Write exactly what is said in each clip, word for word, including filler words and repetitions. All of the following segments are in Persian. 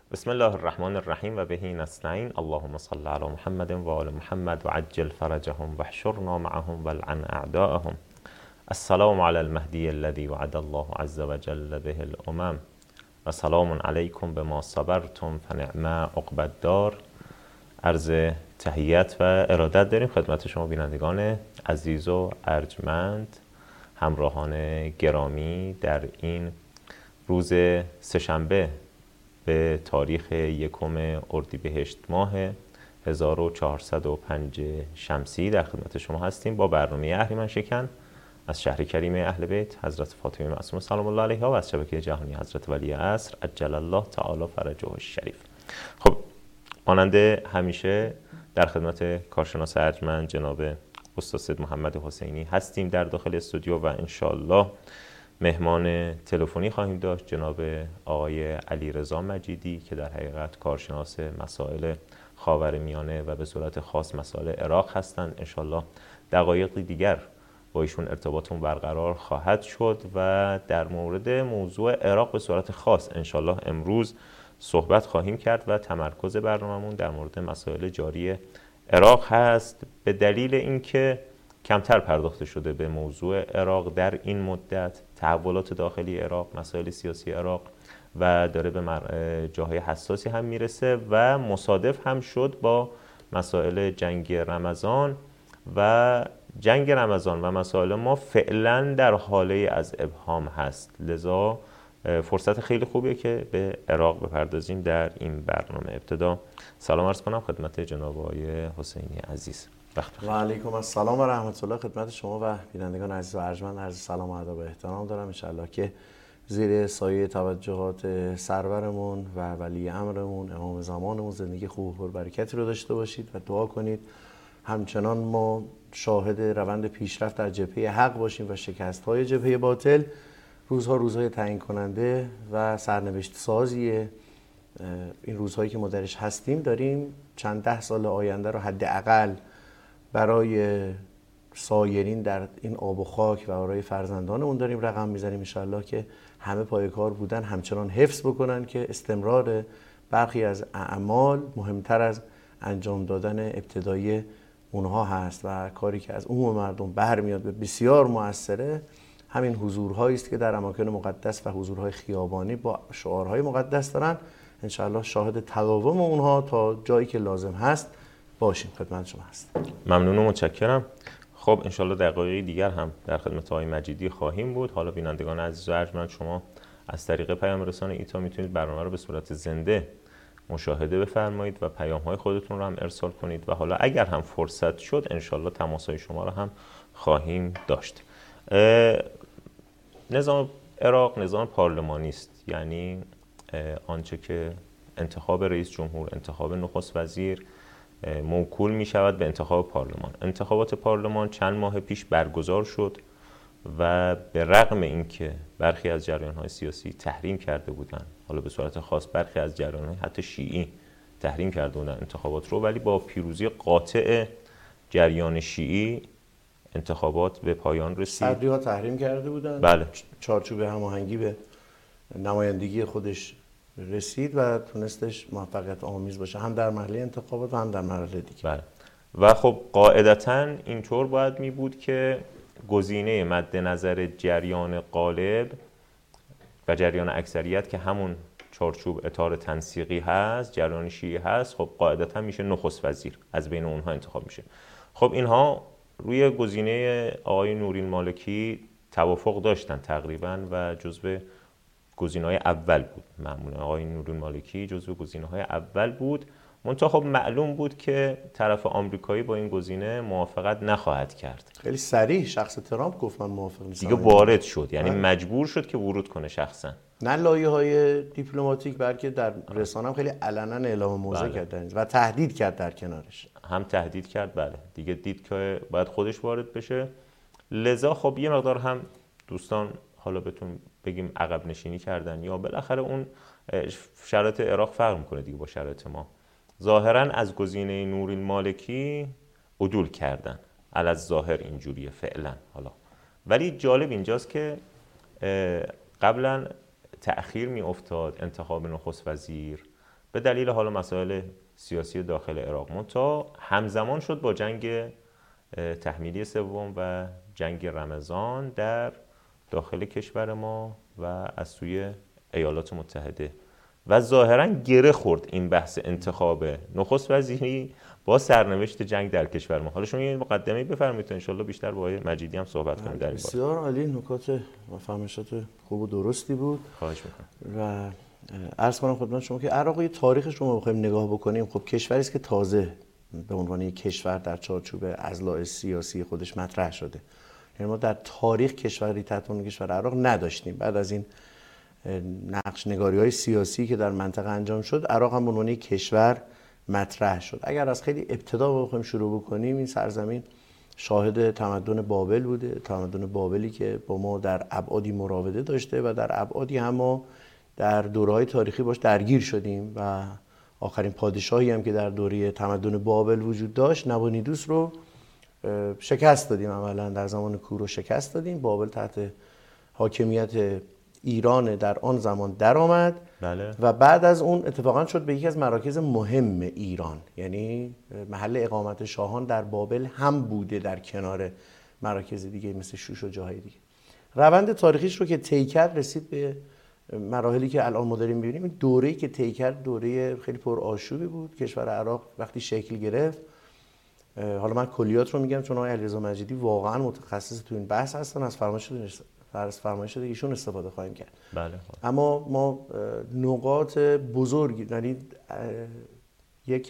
بسم الله الرحمن الرحیم و بهی نستعین. اللهم صل علی محمد و آل محمد و عجل فرجهم و احشرنا معهم و العن اعداءهم. السلام علی المهدی الذی وعد الله عز وجل به الامم و سلام علیکم بما صبرتم فنعم عقبی الدار. عرض تحیت و ارادت داریم خدمت شما بینندگان عزیز و ارجمند، همراهان گرامی در این روز سه‌شنبه به تاریخ یکم اردیبهشت ماه هزار و چهارصد و پنج شمسی در خدمت شما هستیم با برنامه اهریمن شکن از شهر کریم اهل بیت حضرت فاطمه معصومه سلام الله علیها و از شبکه جهانی حضرت ولی عصر عجل الله تعالی فرجه الشریف. خب مانند همیشه در خدمت کارشناس ارجمند جناب استاد سید محمد حسینی هستیم در داخل استودیو و انشالله مهمان تلفنی خواهیم داشت جناب آقای علیرضا مجیدی که در حقیقت کارشناس مسائل خاورمیانه و به صورت خاص مسائل عراق هستند. انشالله دقایقی دیگر با ایشون ارتباطمون برقرار خواهد شد و در مورد موضوع عراق به صورت خاص انشالله امروز صحبت خواهیم کرد و تمرکز برنامه‌مون در مورد مسائل جاری عراق هست، به دلیل اینکه کمتر پرداخته شده به موضوع عراق در این مدت، تحولات داخلی عراق، مسائل سیاسی عراق و داره به جاهای حساسی هم میرسه و مصادف هم شد با مسائل جنگ رمضان و جنگ رمضان و مسائل ما فعلا در حاله از ابهام هست، لذا فرصت خیلی خوبیه که به عراق بپردازیم در این برنامه. ابتدا سلام عرض کنم خدمت جناب آقای حسینی عزیز. و علیکم السلام و رحمت الله خدمت شما و بینندگان عزیز و ارجمند. عرض سلام و ادب و احترام دارم. انشالله که زیر سایه توجهات سرورمون و ولی امرمون امام زمانمون زندگی خوب و برکتی رو داشته باشید و دعا کنید همچنان ما شاهد روند پیشرفت در جبهه حق باشیم و شکست‌های جبهه باطل. روزها روزهای تعیین کننده و سرنوشت سازیه. این روزهایی که ما درش هستیم داریم چند ده سال آینده رو حداقل برای سایرین در این آب و خاک و برای فرزندانمون داریم رقم میزنیم. انشالله که همه پای کار بودن همچنان حفظ بکنن که استمرار برخی از اعمال مهمتر از انجام دادن ابتدایی اونها هست و کاری که از عموم مردم برمیاد به بسیار موثره همین حضورهایی است که در اماکن مقدس و حضورهای خیابانی با شعارهای مقدس دارن. انشالله شاهد تداوم اونها تا جایی که لازم هست باشیم. خدمت شما هست. ممنون و متشکرم. خب انشالله دقایقی دیگر هم در خدمت آقای مجیدی خواهیم بود. حالا بینندگان عزیز و ارجمند شما از طریق پیام رسان ایتا میتونید برنامه رو به صورت زنده مشاهده بفرمایید و پیام های خودتون رو هم ارسال کنید و حالا اگر هم فرصت شد انشالله تماسهای شما رو هم خواهیم داشت. نظام عراق نظام پارلمانی است، یعنی آنچه که انتخاب رئیس جمهور، انتخاب نخست وزیر موکول می شود به انتخاب پارلمان. انتخابات پارلمان چند ماه پیش برگزار شد و به رغم اینکه برخی از جریان‌های سیاسی تحریم کرده بودند، حالا به صورت خاص برخی از جریان‌های حتی شیعی تحریم کرده بودند انتخابات رو، ولی با پیروزی قاطع جریان شیعی انتخابات به پایان رسید. صدری‌ها تحریم کرده بودند. بله. چارچوب هماهنگی به نمایندگی خودش رسید و تونستش موفقیت آمیز باشه هم در مرحله انتخابات و هم در مرحله دیگه. بله. و خب قاعدتاً اینطور باید می بود که گزینه مد نظر جریان غالب و جریان اکثریت که همون چارچوب اطار تنسیقی هست، جریان شیعی هست، خب قاعدتاً میشه نخست وزیر از بین اونها انتخاب میشه. خب اینها روی گزینه آقای نورین مالکی توافق داشتن تقریباً و جزو گزینه‌های اول بود. معمولا آقای نورین مالکی جزو گزینه‌های اول بود. منتها خب معلوم بود که طرف آمریکایی با این گزینه موافقت نخواهد کرد. خیلی صریح شخص ترامپ گفت من موافق نیستم. دیگه وارد شد، یعنی مجبور شد که ورود کنه شخصا. نه لایه‌های دیپلماتیک بلکه در رسانه هم خیلی علنا اعلام موضع بله. کرد و تهدید کرد در کنارش. هم تهدید کرد، بله. دیگه دید که باید خودش وارد بشه. لذا خب یه مقدار هم دوستان حالا بتون بگیم عقب نشینی کردن یا بالاخره اون شرایط عراق فرق میکنه دیگه با شرایط ما. ظاهرا از گزینه نورین مالکی عدول کردن. الظاهر اینجوریه فعلا حالا. ولی جالب اینجاست که قبلا تأخیر می افتاد انتخاب نخست وزیر به دلیل حالا مسائل سیاسی داخل عراق. منتها همزمان شد با جنگ تحمیلی سوم و جنگ رمضان در داخل کشور ما و از سوی ایالات متحده و ظاهراً گره خورد این بحث انتخاب نخست وزیری با سرنوشت جنگ در کشور ما. حالا شما یه مقدمه بفرمایید تا ان شاءالله بیشتر با آقای مجیدی هم صحبت کنیم در این باره. بسیار عالی، نکات و فهمشات خوب و درستی بود. خواهش می‌کنم. و عرض کنم خدمت شما که عراق یه تاریخش رو ما بخوایم نگاه بکنیم، خب کشوری است که تازه به عنوان یک کشور در چارچوب اضلاع سیاسی خودش مطرح شده. یعنی ما در تاریخ کشوری تحت عنوان کشور عراق نداشتیم. بعد از این نقش نگاری های سیاسی که در منطقه انجام شد، عراق هم به عنوان یک کشور مطرح شد. اگر از خیلی ابتدا بخوایم شروع بکنیم، این سرزمین شاهد تمدن بابل بوده، تمدن بابلی که با ما در ابعادی مراوده داشته و در ابعادی هم ما در دوره‌های تاریخی باش درگیر شدیم و آخرین پادشاهی هم که در دوره تمدن بابل وجود داشت، نبونیدوس رو شکست دادیم. عملاً در زمان کور رو شکست دادیم. بابل تحت حاکمیت ایران در آن زمان درآمد. بله. و بعد از اون اتفاقا شد به یکی از مراکز مهم ایران، یعنی محل اقامت شاهان در بابل هم بوده در کنار مراکز دیگه مثل شوش و جاهای دیگه. روند تاریخیش رو که طی کرد رسید به مراحلی که الان ما داریم می‌بینیم. این دوره‌ای که طی کرد دوره خیلی پرآشوبی بود. کشور عراق وقتی شکل گرفت، حالا من کلیات رو میگم چون آقای علیرضا مجیدی واقعا متخصص تو این بحث هستن، از فرمایش فرض فرمایش شده ایشون استفاده خواهیم کرد. بله. اما ما نقاط بزرگی، یعنی یک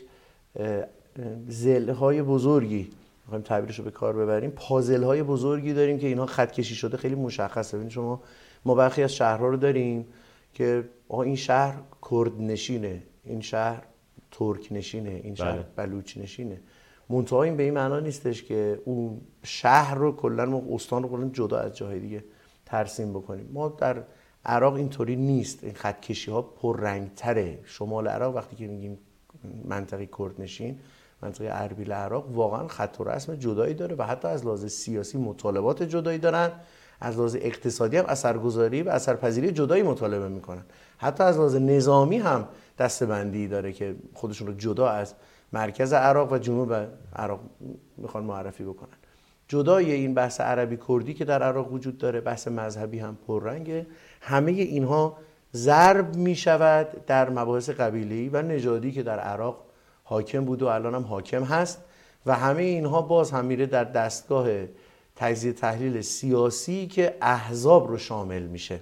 ضلع‌های بزرگی می‌خوایم تعبیرش رو به کار ببریم، پازل‌های بزرگی داریم که اینها خط کشی شده، خیلی مشخصه. ببین شما، ما برخی از شهرها رو داریم که آقا این شهر کرد نشینه، این شهر ترک نشینه، این شهر بله. بلوچ نشینه. منتها این به این معنا نیستش که اون شهر رو کلاً ما استان رو کلاً جدا از جاهای دیگه ترسیم بکنیم. ما در عراق اینطوری نیست. این خط کشی ها پررنگ‌تره. شمال عراق وقتی که میگیم منطقه کردنشین، منطقه اربیل عراق، واقعا خط و رسم جدایی داره و حتی از لحاظ سیاسی مطالبات جدایی دارن. از لحاظ اقتصادی هم اثرگذاری و اثرپذیری جدایی مطالبه میکنن. حتی از لحاظ نظامی هم دسته‌بندی داره که خودشون رو جدا از مرکز عراق و جنوب عراق میخوان معرفی بکنن. جدای این بحث عربی کردی که در عراق وجود داره، بحث مذهبی هم پررنگه. همه اینها ضرب می شود در مباحث قبیله‌ای و نژادی که در عراق حاکم بود و الان هم حاکم هست و همه اینها باز هم میره در دستگاه تجزیه تحلیل سیاسی که احزاب رو شامل میشه.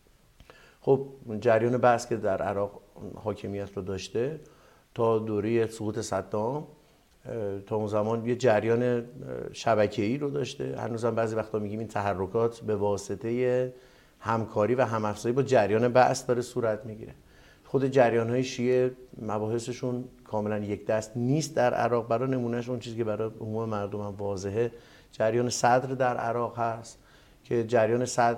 خب جریان بحث که در عراق حاکمیت رو داشته تا دوره سقوط صدام، تا اون زمان یه جریان شبکه‌ای رو داشته. هنوزم بعضی وقتا میگیم این تحرکات به واسطه همکاری و هم‌افزایی با جریان بعث داره صورت میگیره. خود جریان‌های شیعه مباحثشون کاملا یک دست نیست در عراق. برای نمونهش اون چیزی که برای عموم مردم هم واضحه، جریان صدر در عراق هست که جریان صدر،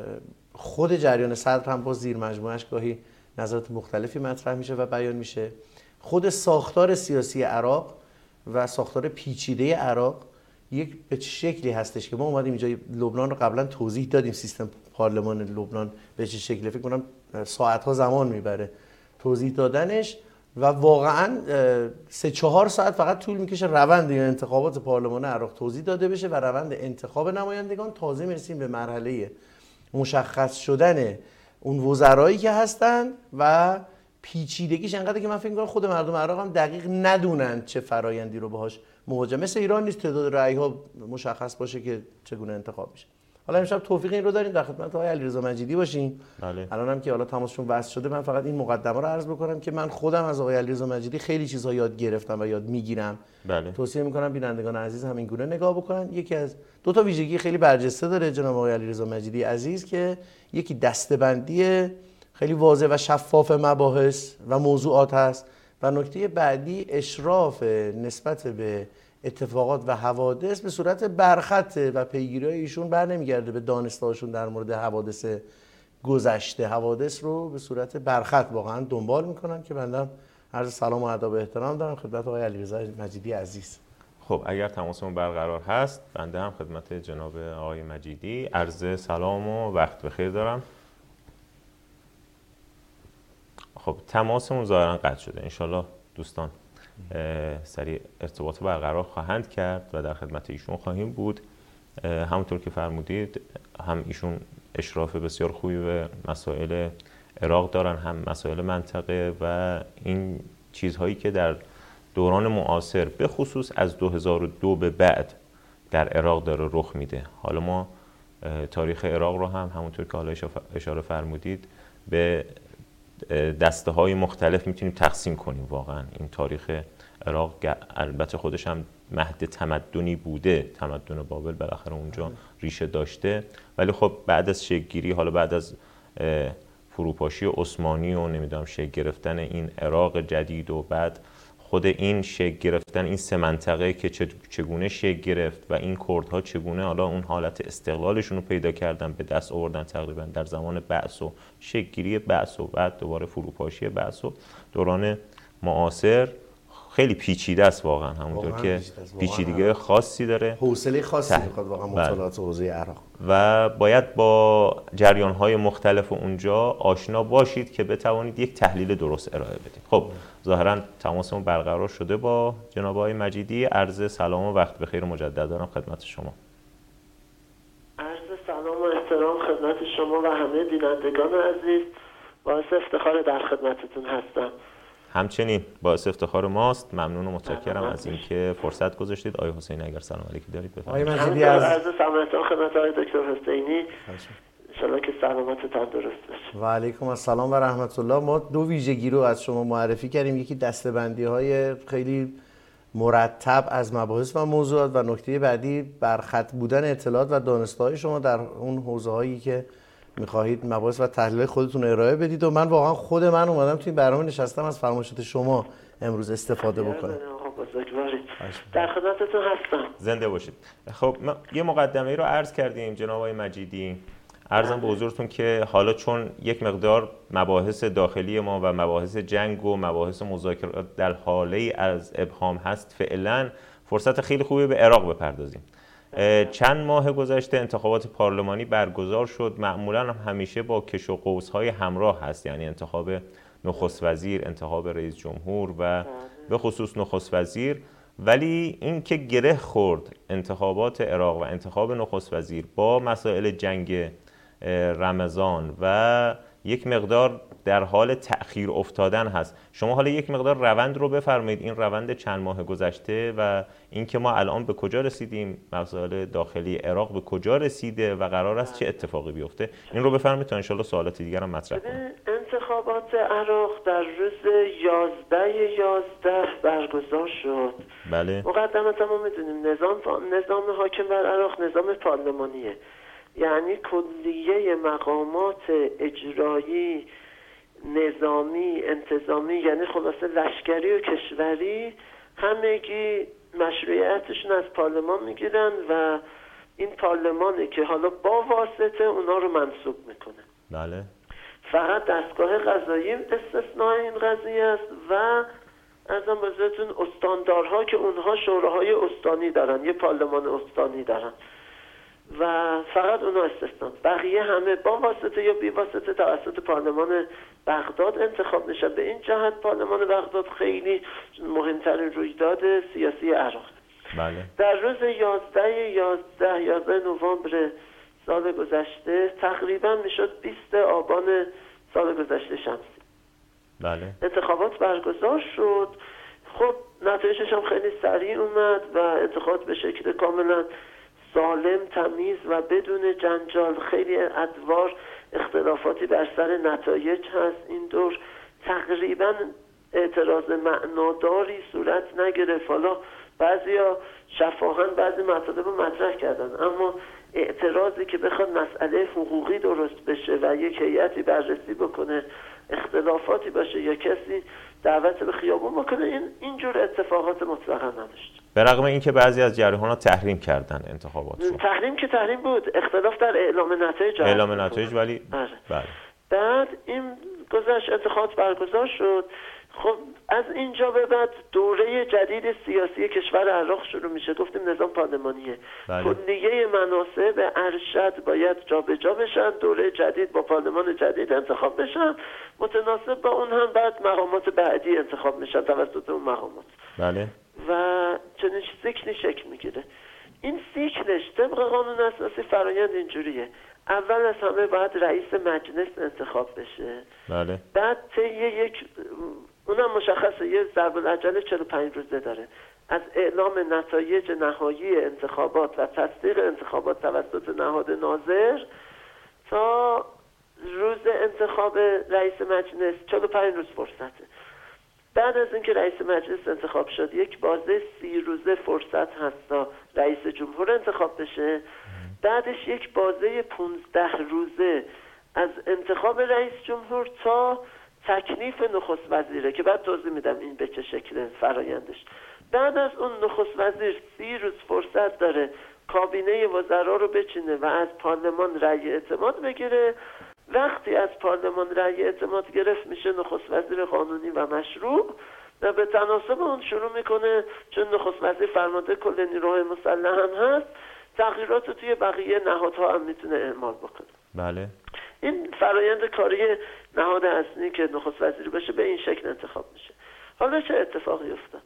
خود جریان صدر هم با زیر مجموعه‌اش گاهی نظرات مختلفی مطرح میشه و بیان میشه. خود ساختار سیاسی عراق و ساختار پیچیده عراق یک به چه شکلی هستش که ما اومدیم اینجا لبنان رو قبلا توضیح دادیم، سیستم پارلمان لبنان به چه شکلی، فکر کنم ساعت‌ها زمان میبره توضیح دادنش و واقعا سه چهار ساعت فقط طول میکشه روند این انتخابات پارلمان عراق توضیح داده بشه و روند انتخاب نمایندگان. تازه میرسیم به مرحله مشخص شدن اون وزرایی که هستن و پیچیدگیش انقدر که من فکر می‌کنم خود مردم عراق هم دقیق ندونن چه فرایندی رو باهاش مواجه. مثل ایران نیست تعداد رأی‌ها مشخص باشه که چگونه انتخاب میشه. حالا امشب توفیق این رو داریم در خدمت آقای علیرضا مجیدی باشیم. بله. الان هم که حالا تماسشون وصل شده، من فقط این مقدمه رو عرض بکنم که من خودم از آقای علیرضا مجیدی خیلی چیزها یاد گرفتم و یاد میگیرم. بله. توصیه میکنم بینندگان عزیز هم این گونه نگاه بکنن. یکی از دو تا ویژگی خیلی برجسته داره جناب آقای علیرضا مجیدی عزیز که یکی دسته‌بندی خیلی واضح و شفاف مباحث و موضوعات هست و نکته بعدی اشراف نسبت به اتفاقات و حوادث به صورت برخط و پیگیری‌های ایشون بر نمیگرده به دانسته‌هاشون در مورد حوادث گذشته. حوادث رو به صورت برخط واقعا دنبال میکنن که بنده عرض سلام و ادب و احترام دارم خدمت آقای علیرضا مجیدی عزیز. خب اگر تماسمون برقرار هست، بنده هم خدمت جناب آقای مجیدی عرض سلام و وقت بخیر دارم. خب تماسمون ظاهرا قطع شده. انشالله دوستان سریع ارتباط برقرار خواهند کرد و در خدمت ایشون خواهیم بود. همونطور که فرمودید هم ایشون اشراف بسیار خوبی به مسائل عراق دارن، هم مسائل منطقه و این چیزهایی که در دوران معاصر به خصوص از دو هزار و دو به بعد در عراق داره رخ میده. حالا ما تاریخ عراق رو هم همونطور که حالا اشاره فرمودید به دسته های مختلف میتونیم تقسیم کنیم. واقعا این تاریخ عراق البته خودش هم مهد تمدنی بوده، تمدن بابل بالاخره اونجا ریشه داشته، ولی خب بعد از شکل‌گیری، حالا بعد از فروپاشی عثمانی و نمیدونم شکل گرفتن این عراق جدید و بعد خود این شکل گرفتن این سه منطقه که چگونه شکل گرفت و این کردها چگونه حالا اون حالت استقلالشون رو پیدا کردن، به دست آوردن تقریبا در زمان بعث و شکل‌گیری بعث و بعد دوباره فروپاشی بعث و دوران معاصر خیلی پیچیده است واقعا، همونطور که پیچیدگی خاصی داره، حوصله خاصی میخواد واقعا مطالعات حوزه عراق و باید با جریان‌های مختلف اونجا آشنا باشید که بتوانید یک تحلیل درست ارائه بدید. خب ظاهرا تماسمون برقرار شده با جناب آقای مجیدی. عرض سلام و وقت بخیر مجدد دارم خدمت شما. عرض سلام و احترام خدمت شما و همه بینندگان عزیز. باعث افتخار در خدمتتون هستم. همچنین باعث افتخار ماست. ممنون و متشکرم از اینکه فرصت گذاشتید. آقای حسینی اگر سلام علیکی دارید بفرمایید. آقای مجیدی از عرض سلامتون خدمت آقای دکتر حسینی، ان شاءالله که سلامت تندرست باشید. و علیکم السلام و رحمت الله. ما دو ویژگی رو از شما معرفی کردیم، یکی دسته‌بندی‌های خیلی مرتب از مباحث و موضوعات و نکته بعدی برخط بودن اطلاعات و دانسته‌های شما در اون حوزه‌هایی که می‌خواهید مباحث و تحلیل خودتون ارائه بدید و من واقعا خود من اومدم توی برنامه نشستم از فرمایشات شما امروز استفاده بکنم. در خدمتتون هستم. زنده باشید. خب ما یه مقدمه‌ای رو عرض کردیم جناب آقای مجیدی. عرضم به حضورتون که حالا چون یک مقدار مباحث داخلی ما و مباحث جنگ و مباحث مذاکرات در حاله از ابهام هست، فعلا فرصت خیلی خوبی به عراق بپردازیم. چند ماه گذشته انتخابات پارلمانی برگزار شد، معمولا هم همیشه با کش و قوس‌های همراه هست، یعنی انتخاب نخست وزیر، انتخاب رئیس جمهور و به خصوص نخست وزیر. ولی این که گره خورد انتخابات عراق و انتخاب نخست وزیر با مسائل جنگ رمضان و یک مقدار در حال تأخیر افتادن هست، شما حالا یک مقدار روند رو بفرمایید، این روند چند ماه گذشته و اینکه ما الان به کجا رسیدیم، مسائل داخلی عراق به کجا رسیده و قرار است چه اتفاقی بیفته، این رو بفرمایید تا انشالله سوالات دیگر هم مطرح کنیم. انتخابات عراق در روز یازده یازده برگزار شد. بله. مقدمتا ما میدونیم نظام نظام حاکم بر عراق نظام پارلمانیه، یعنی کلیه مقامات اجرایی، نظامی، انتظامی، یعنی خلاصه لشکری و کشوری همگی مشروعیتشون از پارلمان میگیرن و این پارلمانه که حالا با واسطه اونا رو منصوب میکنه. بله. فقط دستگاه قضایی استثناء این قضیه است و ارزم بزرگتون استاندارها که اونها شوراهای استانی دارن، یه پارلمان استانی دارن و فقط اونا استثناء، بقیه همه با واسطه یا بی واسطه توسط پارلمان بغداد انتخاب میشن. به این جهت پارلمان بغداد خیلی مهمترین رویداد سیاسی عراق. بله. در روز یازده یازده یازده نوامبر سال گذشته تقریبا میشد بیست آبان سال گذشته شمسی. بله. انتخابات برگزار شد. خب نتایجش هم خیلی سریع اومد و انتخابات به شکل کاملا سالم، تمیز و بدون جنجال. خیلی ادوار اختلافاتی بر سر نتایج هست. این دور تقریبا اعتراض معناداری صورت نگرفت. حالا بعضیا شفاهن بعضی مطالب رو مطرح کردن، اما اعتراضی که بخواد مسئله حقوقی درست بشه و یک هیئتی بررسی بکنه، اختلافاتی باشه یا کسی دعوت به خیابون بکنه، این اینجور اتفاقات مطلقا نداشت. به رغم اینکه بعضی از جریان‌ها تحریم کردن انتخابات رو. تحریم که تحریم بود، اختلاف در اعلام نتایج. اعلام نتایج ولی بله. بله. بعد این گذشت انتخابات برگزار شد. خب از اینجا به بعد دوره جدید سیاسی کشور عراق شروع میشه. گفتیم نظام پارلمانیه. بله. کلیه مناصب ارشد باید جابجا بشن، دوره جدید با پارلمان جدید انتخاب بشن، متناسب با اون هم بعد مقامات بعدی انتخاب میشن توسط اون مقامات. بله. و چنین سیکلی شکل میگیره. این سیکلش طبق قانون اساسی فرایند اینجوریه: اول از همه باید رئیس مجلس انتخاب بشه. بله. بعد طی یک، اونم مشخصه، یه ضرب العجله چهل و پنج روزه داره، از اعلام نتایج نهایی انتخابات و تصدیق انتخابات توسط نهاد ناظر تا روز انتخاب رئیس مجلس چهل و پنج روز فرصته. بعد از اینکه رئیس مجلس انتخاب شد یک بازه سی روزه فرصت هست تا رئیس جمهور انتخاب بشه. بعدش یک بازه پونزده روزه از انتخاب رئیس جمهور تا تکلیف نخست وزیره که بعد توضیح میدم این به چه شکل فرایندش. بعد از اون نخست وزیر سی روز فرصت داره کابینه وزرا رو بچینه و از پارلمان رأی اعتماد بگیره. وقتی از پارلمان رأی اعتماد گرفت میشه نخست وزیر قانونی و مشروع و به تناسب اون شروع میکنه، چون نخست وزیر فرمانده کل نیروهای مسلح هم هست، تغییرات توی بقیه نهادها هم میتونه اعمال بکنه. بله. این فرایند کاری نهاد اصلی که نخست وزیر باشه به این شکل انتخاب میشه. حالا چه اتفاقی افتاد؟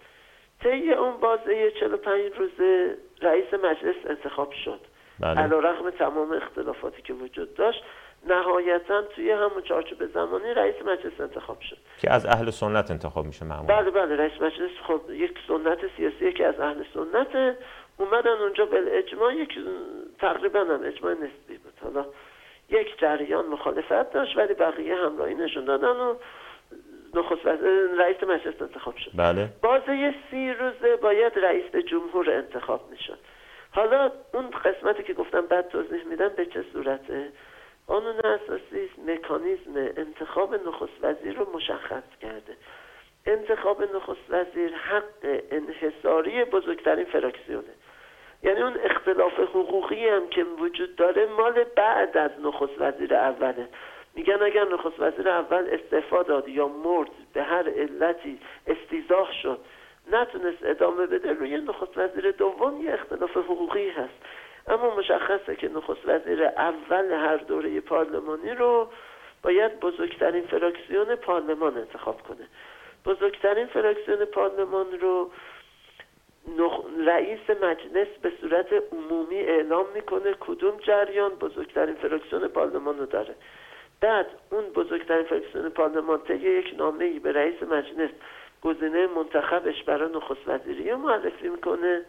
طی اون بازه چهل و پنج روزه رئیس مجلس انتخاب شد. بله. علیرغم تمام اختلافاتی که وجود داشت نهایتاً توی همون چارچوب زمانی رئیس مجلس انتخاب شد که از اهل سنت انتخاب میشه معمولا. بله بله رئیس مجلس خب یک سنت سیاسی که از اهل سنت اومدن اونجا بالاجماع، یک تقریبا هم اجماع نسبی بود. حالا یک جریان مخالفت داشت ولی بقیه همراهی نشون دادن و نخست رئیس مجلس انتخاب شد. بله. بازه سی روزه باید رئیس جمهور انتخاب میشد. حالا اون قسمتی که گفتم بعد توضیح میدم به چه صورته. قانون اساسی مکانیزم انتخاب نخست وزیر رو مشخص کرده. انتخاب نخست وزیر حق انحصاری بزرگترین فراکسیونه، یعنی اون اختلاف حقوقی هم که وجود داره مال بعد از نخست وزیر اوله. میگن اگر نخست وزیر اول استعفا داد یا مرد به هر علتی استیضاح شد نتونست ادامه بده، روی نخست وزیر دوم یه اختلاف حقوقی هست. اما مشخصه که نخست وزیر اول هر دوره پارلمانی رو باید بزرگترین فراکسیون پارلمان انتخاب کنه. بزرگترین فراکسیون پارلمان رو رئیس مجلس به صورت عمومی اعلام میکنه کدوم جریان بزرگترین فراکسیون پارلمان رو داره. بعد اون بزرگترین فراکسیون پارلمان طی یک نامه‌ای به رئیس مجلس گزینه منتخبش برای نخست وزیری معرفی میکنه.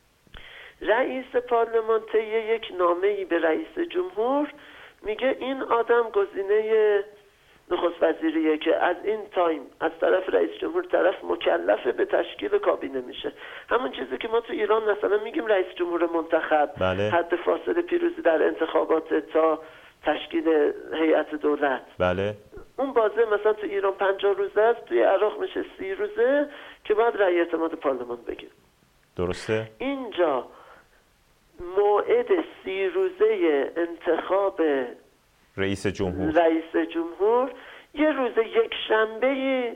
رئیس پارلمان طی یک نامه‌ای به رئیس جمهور میگه این آدم گزینه نخست وزیریه که از این تایم از طرف رئیس جمهور طرف مکلف به تشکیل کابینه میشه. همون چیزی که ما تو ایران مثلا میگیم رئیس جمهور منتخب، بله. حد فاصله پیروزی در انتخابات تا تشکیل هیئت دولت. بله. اون بازه مثلا تو ایران پنجاه روزه است، توی عراق میشه سی روزه که بعد رأی اعتماد پارلمان بگیر. درسته. اینجا موعد سی روزه انتخاب رئیس جمهور رئیس جمهور یه روز یک شنبه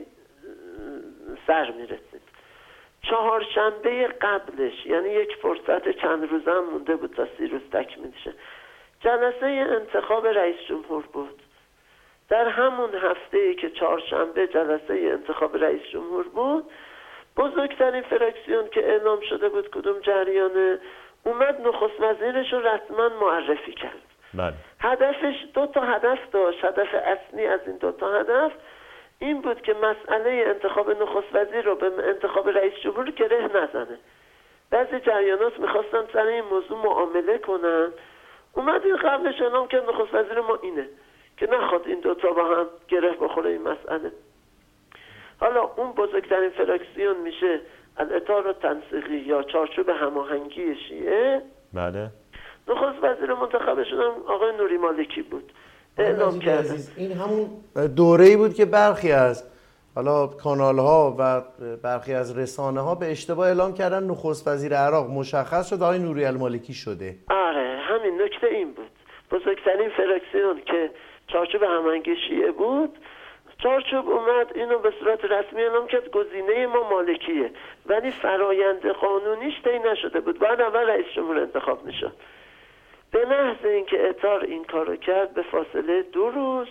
سر میرسید. چهارشنبه قبلش یعنی یک فرصت چند روزه هم مونده بود تا سی روز تکمیل شه، جلسه انتخاب رئیس جمهور بود. در همون هفته که چهارشنبه جلسه انتخاب رئیس جمهور بود، بزرگترین فراکسیون که اعلام شده بود کدوم جریانه اومد نخست وزیرش رو رسما معرفی کرد. بله. هدفش دو تا هدف داشت. هدف اصلی از این دو تا هدف این بود که مسئله انتخاب نخست وزیر رو به انتخاب رئیس جمهور گره نزنه. بعضی جریانات میخواستن سر این موضوع معامله کنن. اومد این قبلش اعلام کرد نخست وزیر ما اینه که نخواد این دوتا با هم گره بخوره این مسئله. حالا اون بزرگترین فراکسیون میشه الاطار تنسیقی یا چارچوب هماهنگی شیعه. بله. نخست وزیر منتخبشون هم آقای نوری مالکی بود. اعلام کرد. این همون دوره‌ای بود که برخی از حالا کانال ها و برخی از رسانه ها به اشتباه اعلام کردن نخست وزیر عراق مشخص شد آقای نوری المالکی شده. آره همین نکته این بود. بزرگترین فراکسیون که چارچوب هماهنگی شیعه بود، چارچوب اومد اینو به صورت رسمی اعلام کرد گزینه ما مالکیه، ولی فرایند قانونیش طی نشده بود، بعد اول رئیس جمهور انتخاب میشد. به محض اینکه اطار این کارو کرد به فاصله دو روز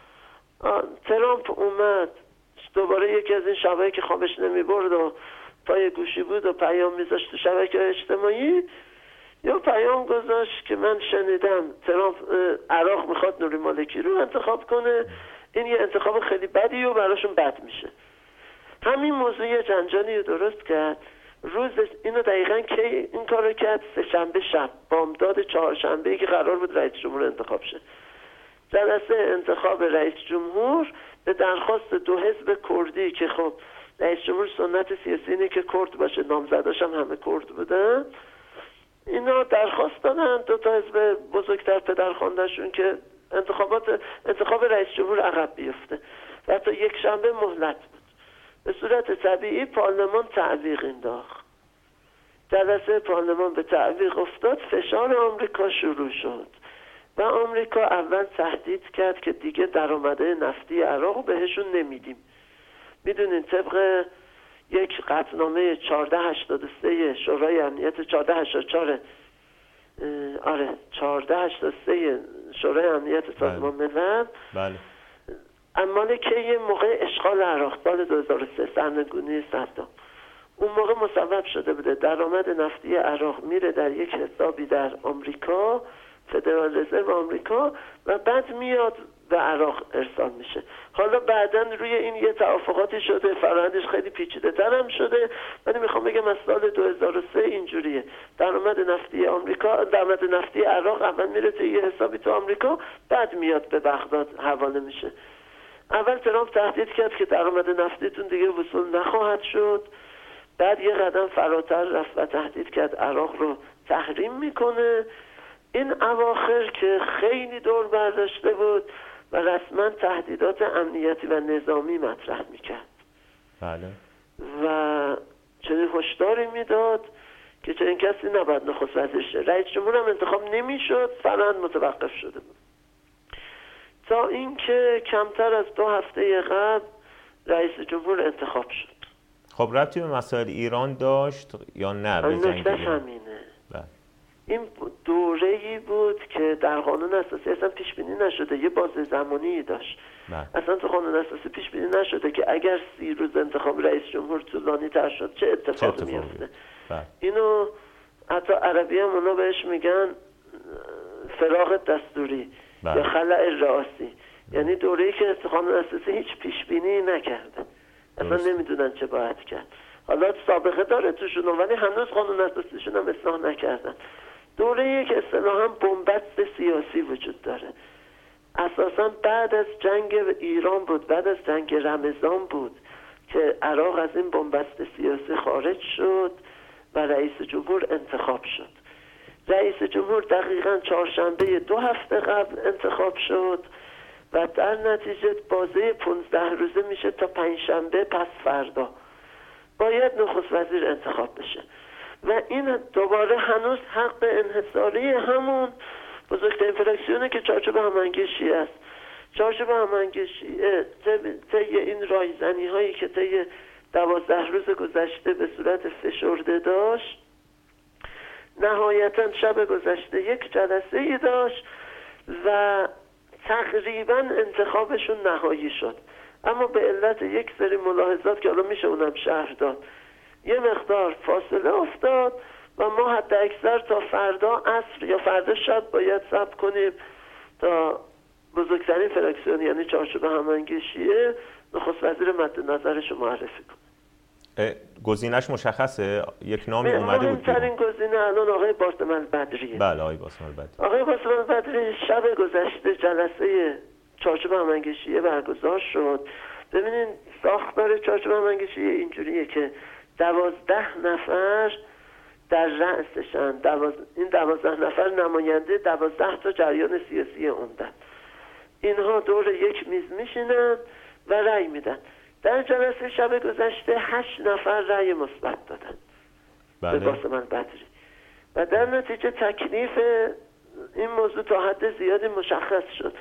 ترامپ اومد دوباره یکی از این شبایی که خوابش نمیبرد و پای گوشی بود و پیام میذاشت تو شبکه اجتماعی، یا پیام گذاشت که من شنیدم ترامپ عراق میخواد نوری مالکی رو انتخاب کنه، این یه انتخاب خیلی بدی و براشون بد میشه. همین موضوع یه جنجالی رو درست کرد. روز اینو دقیقاً کی این کارو کرد؟ سه شنبه شب بامداد چهارشنبه که قرار بود رئیس جمهور انتخاب شه. جلسه انتخاب رئیس جمهور به درخواست دو حزب کردی که خب رئیس جمهور سنت سیاسی اینه که کرد باشه، نامزداش هم همه کرد بودن، اینا درخواست دادن دو تا حزب بزرگتر پدرخواندهشون که انتخابات انتخاب رئیس جمهور عقب بیفته و تا یک شنبه مهلت بود. به صورت طبیعی پارلمان تعویق انداخت. جلسه پارلمان به تعویق افتاد، فشار آمریکا شروع شد و آمریکا اول تهدید کرد که دیگه درآمده نفتی عراق بهشون نمیدیم. میدونین طبق یک قطعنامه چهارده هشتاد و سه شورای امنیت چهارده هشتاد و چهار آره چهارده هشتاد و سه شورای امنیت سازمان ملل، بله، اما که یه موقع اشغال عراق سال دو هزار و سه سرنگونی صدام، اون موقع مصوب شده بوده درآمد نفتی عراق میره در یک حسابی در آمریکا، فدرال رزرو آمریکا، و بعد میاد به عراق ارسال میشه. حالا بعداً روی این یه توافقاتی شده، فرآیندش خیلی پیچیده تر هم شده، ولی میخوام بگم از سال دو هزار و سه اینجوریه، درآمد نفتی آمریکا، درآمد نفتی عراق اول میره توی یه حسابی تو آمریکا، بعد میاد به بغداد حواله میشه. اول ترامپ تهدید کرد که درآمد نفتیتون دیگه وصول نخواهد شد، بعد یه قدم فراتر رفت و تهدید کرد عراق رو تحریم میکنه. این اواخر که خیلی دور برداشته بود و رسما تهدیدات امنیتی و نظامی مطرح میکرد. بله. و چنین هشداری میداد که چنین کسی نباید نخست وزیر شه. رئیس جمهور هم انتخاب نمیشد، فرآیند متوقف شده بود تا اینکه کمتر از دو هفته قبل رئیس جمهور انتخاب شد. خب ربطی به مسائل ایران داشت یا نه؟ به جنگ همینه. بله. این دوره‌ای بود که در قانون اساسی اصلا پیش بینی نشده، یه بازه زمانی داشت. بله. اصلا تو قانون اساسی پیش بینی نشده که اگر سی روز انتخاب رئیس جمهور طولانی تر شد چه اتفاقی میفته. بله. اینو حتی عربی هم اونا بهش میگن فراغ دستوری، بله، یا خلأ رئاسی، یعنی دوره‌ای که قانون اساسی هیچ پیش بینی نکرده، اصلا نمیدونن چه باید کرد. حالا سابقه داره توشون ولی هنوز قانون اساسیشون هم اصلاح نکردن. دوره‌ای که اصطلاحاً بنبست سیاسی وجود داره. اساساً بعد از جنگ ایران بود، بعد از جنگ رمضان بود که عراق از این بنبست سیاسی خارج شد و رئیس جمهور انتخاب شد. رئیس جمهور دقیقاً چهارشنبه دو هفته قبل انتخاب شد و در نتیجه بازه پانزده روزه میشه تا پنجشنبه پس فردا باید نخست وزیر انتخاب بشه و این دوباره هنوز حق انحصاری همون بزرگترین فراکسیونه که چارچوب هماهنگی شیعه است. چارچوب هماهنگی شیعه طی این رایزنی هایی که طی دوازده روز گذشته به صورت فشرده داشت، نهایتا شب گذشته یک جلسه ای داشت و تقریبا انتخابشون نهایی شد، اما به علت یک سری ملاحظات که حالا میشه اونم شرح داد یه مقدار فاصله افتاد و ما حد اکثر تا فردا عصر یا فردا شب باید صبر کنیم تا بزرگترین فراکسیون یعنی چارچوب هماهنگی شیعه نخست وزیر مد نظرش رو معرفی کنه. گزینش مشخصه؟ یک نامی اومده بود. مهمترین گزینه الان آقای باسم البدریه. بله آقای باسم البدری. آقای باسم البدری شب گذشته جلسه چارچوب هماهنگی شیعه برگزار شد. ببینین ساختار چارچوب هماهنگی شیعه اینجوریه که دوازده نفر در رأسشن، دواز... این دوازده نفر نماینده دوازده تا جریان سیاسی عمدن. اینها دور یک میز میشینن و رأی میدن. در جلسه شب گذشته هشت نفر رأی مثبت دادن بله. به باسم البدری و در نتیجه تکلیف این موضوع تا حد زیادی مشخص شد.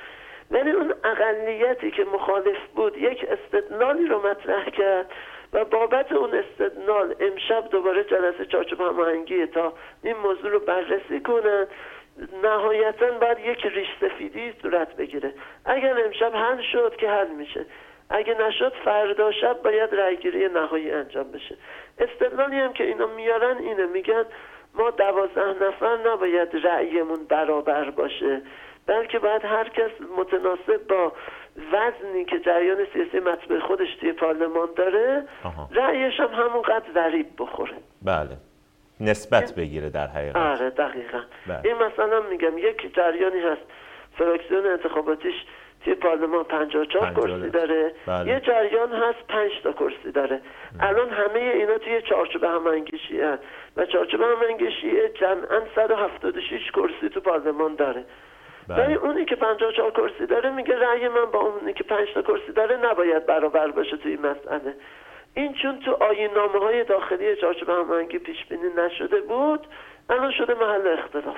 ولی اون اقلیتی که مخالف بود یک استدلالی رو مطرح کرد و بابت اون استدلال امشب دوباره جلسه چارچوب هماهنگی تا این موضوع رو بررسی کنن. نهایتاً باید یک ریش سفیدی صورت بگیره. اگر امشب حل شد که حل میشه، اگه نشد فردا شب باید رأیگیری نهایی انجام بشه. استدلالی هم که اینا میارن اینه، میگن ما دوازده نفر نباید رأیمون برابر باشه، بلکه باید هر کس متناسب با وزنی که جریان سیاسی مطبوع خودش توی پارلمان داره آها. رأیش هم همونقدر ضریب بخوره. بله، نسبت بگیره در حقیقت. آره دقیقاً. بله. این مثلا میگم یک جریانی هست فراکسیون انتخاباتیش توی پارلمان پنجاه و چهار کرسی داره. بله. یه جریان هست پنج تا کرسی داره. ام. الان همه اینا توی چارچوب هماهنگی شیعه هست و چارچوب هماهنگی شیعه جمعاً صد و هفتاد و شش کرسی تو پارلمان داره. ولی اونی که پنجاه و چهار کرسی داره میگه رأی من با اونی که پنج تا کرسی داره نباید برابر باشه توی مسئله. این چون تو آیین‌نامه های داخلی چارچوب هماهنگی پیش بینی نشده بود، الان شده محل اختلاف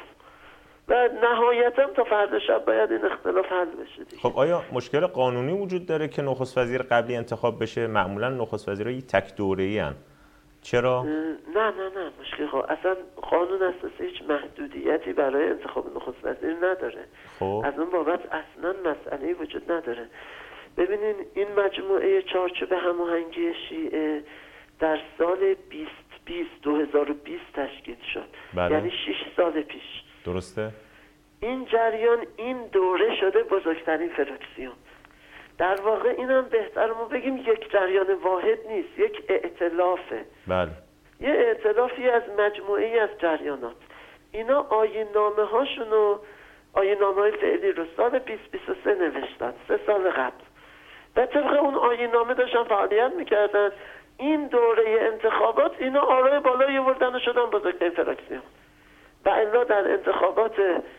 و نهایتاً تا فردا شب باید این اختلاف حل بشه دیگه. خب آیا مشکل قانونی وجود داره که نخست وزیر قبلی انتخاب بشه؟ معمولاً نخست وزیرای تک دوره‌ای ان. چرا؟ نه نه نه مشکل خب اصلا قانون اساسی هیچ محدودیتی برای انتخاب نخست وزیر نداره. خب از اون بابت اصلا مسئله‌ای وجود نداره. ببینین این مجموعه چارچوب هماهنگی شیعه در سال بیست بیست دو هزار و بیست تشکیل شد. بله. یعنی شش سال پیش. درسته؟ این جریان این دوره شده بزرگترین فراکسیون. در واقع اینم بهتر ما بگیم یک جریان واحد نیست، یک ائتلافه. بله. یه ائتلافی از مجموعه‌ای از جریانات. اینا آیین‌نامه هاشونو آیین‌نامه‌های فعلی رو سال بیست بیست و سه نوشتن، سه سال قبل. و طبق اون آیین‌نامه داشتن فعالیت میکردن. این دوره انتخابات اینا آرای بالایی آوردن و شدن بزرگترین فراکسیون. و الا در انتخابات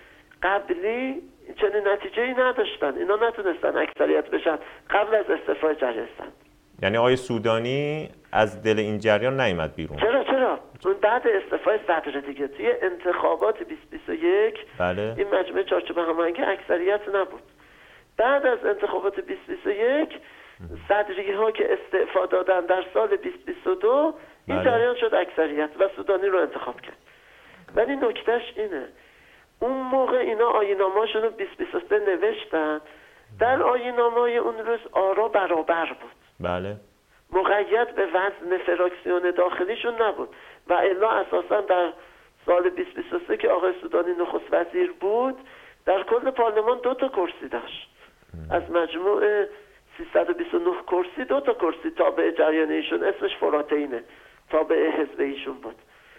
قبلی چنین نتیجه‌ای نداشتن. اینا نتونستن اکثریت بشن قبل از استعفای جریان. یعنی آقای سودانی از دل این جریان نیامد بیرون. چرا چرا؟ اون بعد استعفای صدر دیگه توی انتخابات بیست بیست و یک بله. این مجموعه چارچوب هماهنگی اکثریت نبود. بعد از انتخابات بیست بیست و یک صدری ها که استعفا دادن در سال بیست بیست و دو این بله. جریان شد اکثریت و سودانی رو انتخاب کرد. ولی نکتهش اینه اون موقع اینا آیین‌نامه‌شون رو بیست بیست و سه نوشتن. در آیین‌نامه‌های اون روز آرا برابر بود. بله. مقید به وزن فراکسیون داخلیشون نبود و الا اساسا در سال بیست بیست و سه که آقای سودانی نخست وزیر بود در کل پارلمان دو تا کرسی داشت. از مجموع سیصد و بیست و نه کرسی دو تا کرسی تابع جریان ایشون اسمش فراتینه تابع حزب ایشون بود.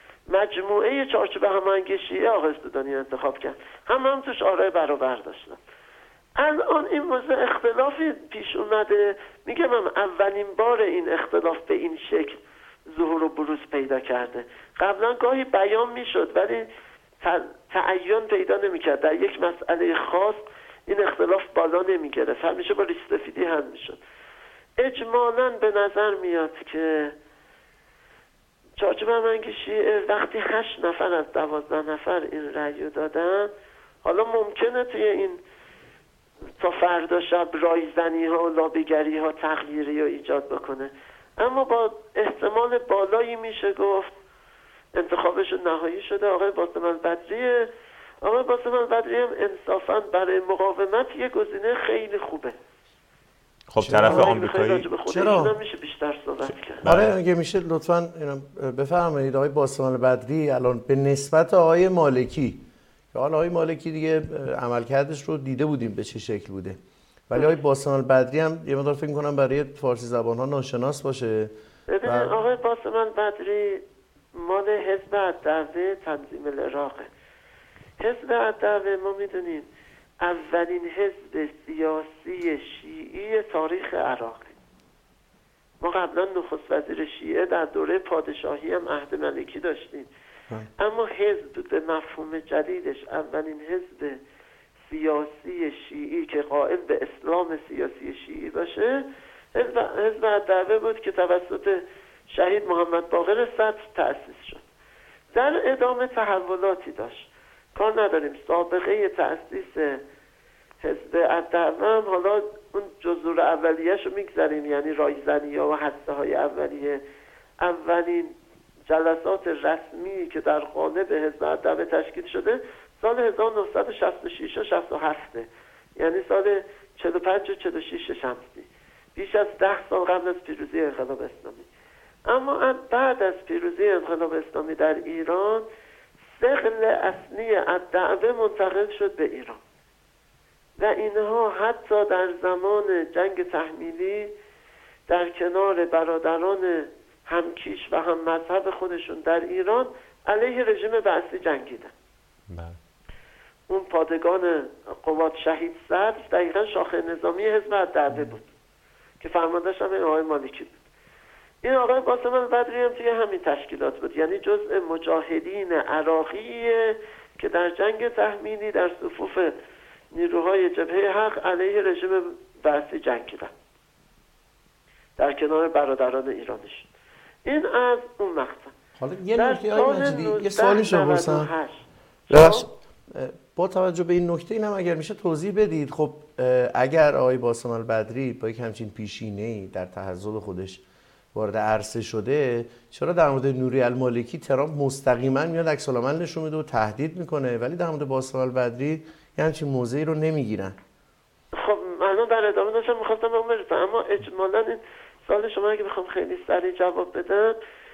مجموعه چارچوب هماهنگی شیعه آقای سودانی انتخاب کرد. هم هم توش آرای برابر داشتن. الان این موضوع اختلافی پیش اومده. میگم هم اولین بار این اختلاف به این شکل ظهور و بروز پیدا کرده. قبلا گاهی بیان میشد ولی تعین پیدا نمیکرد. در یک مسئله خاص این اختلاف بالا نمیگرفت. همیشه با ریش سفیدی حل میشد. اجمالاً به نظر میاد که چارچوب هماهنگی شیعه وقتی هشت نفر از دوازده نفر این رأیو دادن، حالا ممکنه توی این تا فردا شب رایزنی ها و لابیگری ها تغییری ها ایجاد بکنه، اما با احتمال بالایی میشه گفت انتخابشون نهایی شده. آقای باسم البدری آقای باسم البدری هم انصافاً برای مقاومت یه گزینه خیلی خوبه. خب طرف آمریکایی چرا میشه بیشتر صحبت کرد؟ آره اگه میشه لطفاً بفرمایید. آقای باسم البدری الان به نسبت آقای مالکی، حالا آقای مالکی دیگه عملکردش رو دیده بودیم به چه شکل بوده، ولی آقای باسم البدری هم یه مقدار فکر می‌کنم برای فارسی زبان‌ها ناشناس باشه. ببین و... آقای باسم البدری مال حزب الدعوه تنظیم العراقه. حزب الدعوه ما میدونیم اولین حزب سیاسی شیعی تاریخ عراق. ما قبلا نخست وزیر شیعه در دوره پادشاهی هم عهد ملکی داشتیم. اما حزب به مفهوم جدیدش اولین حزب سیاسی شیعی که قائل به اسلام سیاسی شیعی باشه حزب حزب الدعوه بود که توسط شهید محمد باقر صدر تأسیس شد. در ادامه تحولاتی داشت. کار نداریم سابقه تأسیس حزب الدعوه حالا اون جذور اولیه‌اش رو میگذاریم، یعنی رایزنی‌ها و هسته های اولیه. اولین جلسات رسمی که در قالب حزب الدعوه تشکیل شده سال هزار و نهصد و شصت و شش و شصت و هفت، یعنی سال چهل و پنج و چهل و شش شمسی، بیش از ده سال قبل از پیروزی انقلاب اسلامی. اما بعد از پیروزی انقلاب اسلامی در ایران ثقل اصلی الدعوه منتقل شد به ایران و اینها حتی در زمان جنگ تحمیلی در کنار برادران همکیش و هم مذهب خودشون در ایران علیه رژیم بعثی جنگیدن. بله. اون پادگان قوات شهید صدر دقیقا شاخه نظامی حزب الدعوه بود که فرماندهش هم آقای مالکی بود. این آقای باسم البدری هم توی همین تشکیلات بود، یعنی جزء مجاهدین عراقیه که در جنگ تحمیلی در صفوف نیروهای جبهه حق علیه رژیم بعثی جنگیدن در کنار برادران ایرانش. این از اون مقطع. حالا یه نکته های مجیدی یه سوالی شما بپرسم. با توجه به این نکته اینم اگر میشه توضیح بدید، خب اگر آقای باسم البدری با یک همچین پیشینه‌ای در تحزب خودش وارد عرصه شده، چرا در مورد نوری المالکی ترامپ مستقیما میاد عکس العمل نشون میده و تهدید میکنه، ولی در مورد باسم البدری یه همچین موضعی رو نمیگیرن؟ خب من در ادامه داشتم میخواستم به اون برسم، اما اجمالا این سوال شما اگه بخوام خیلی سریع جواب بدم،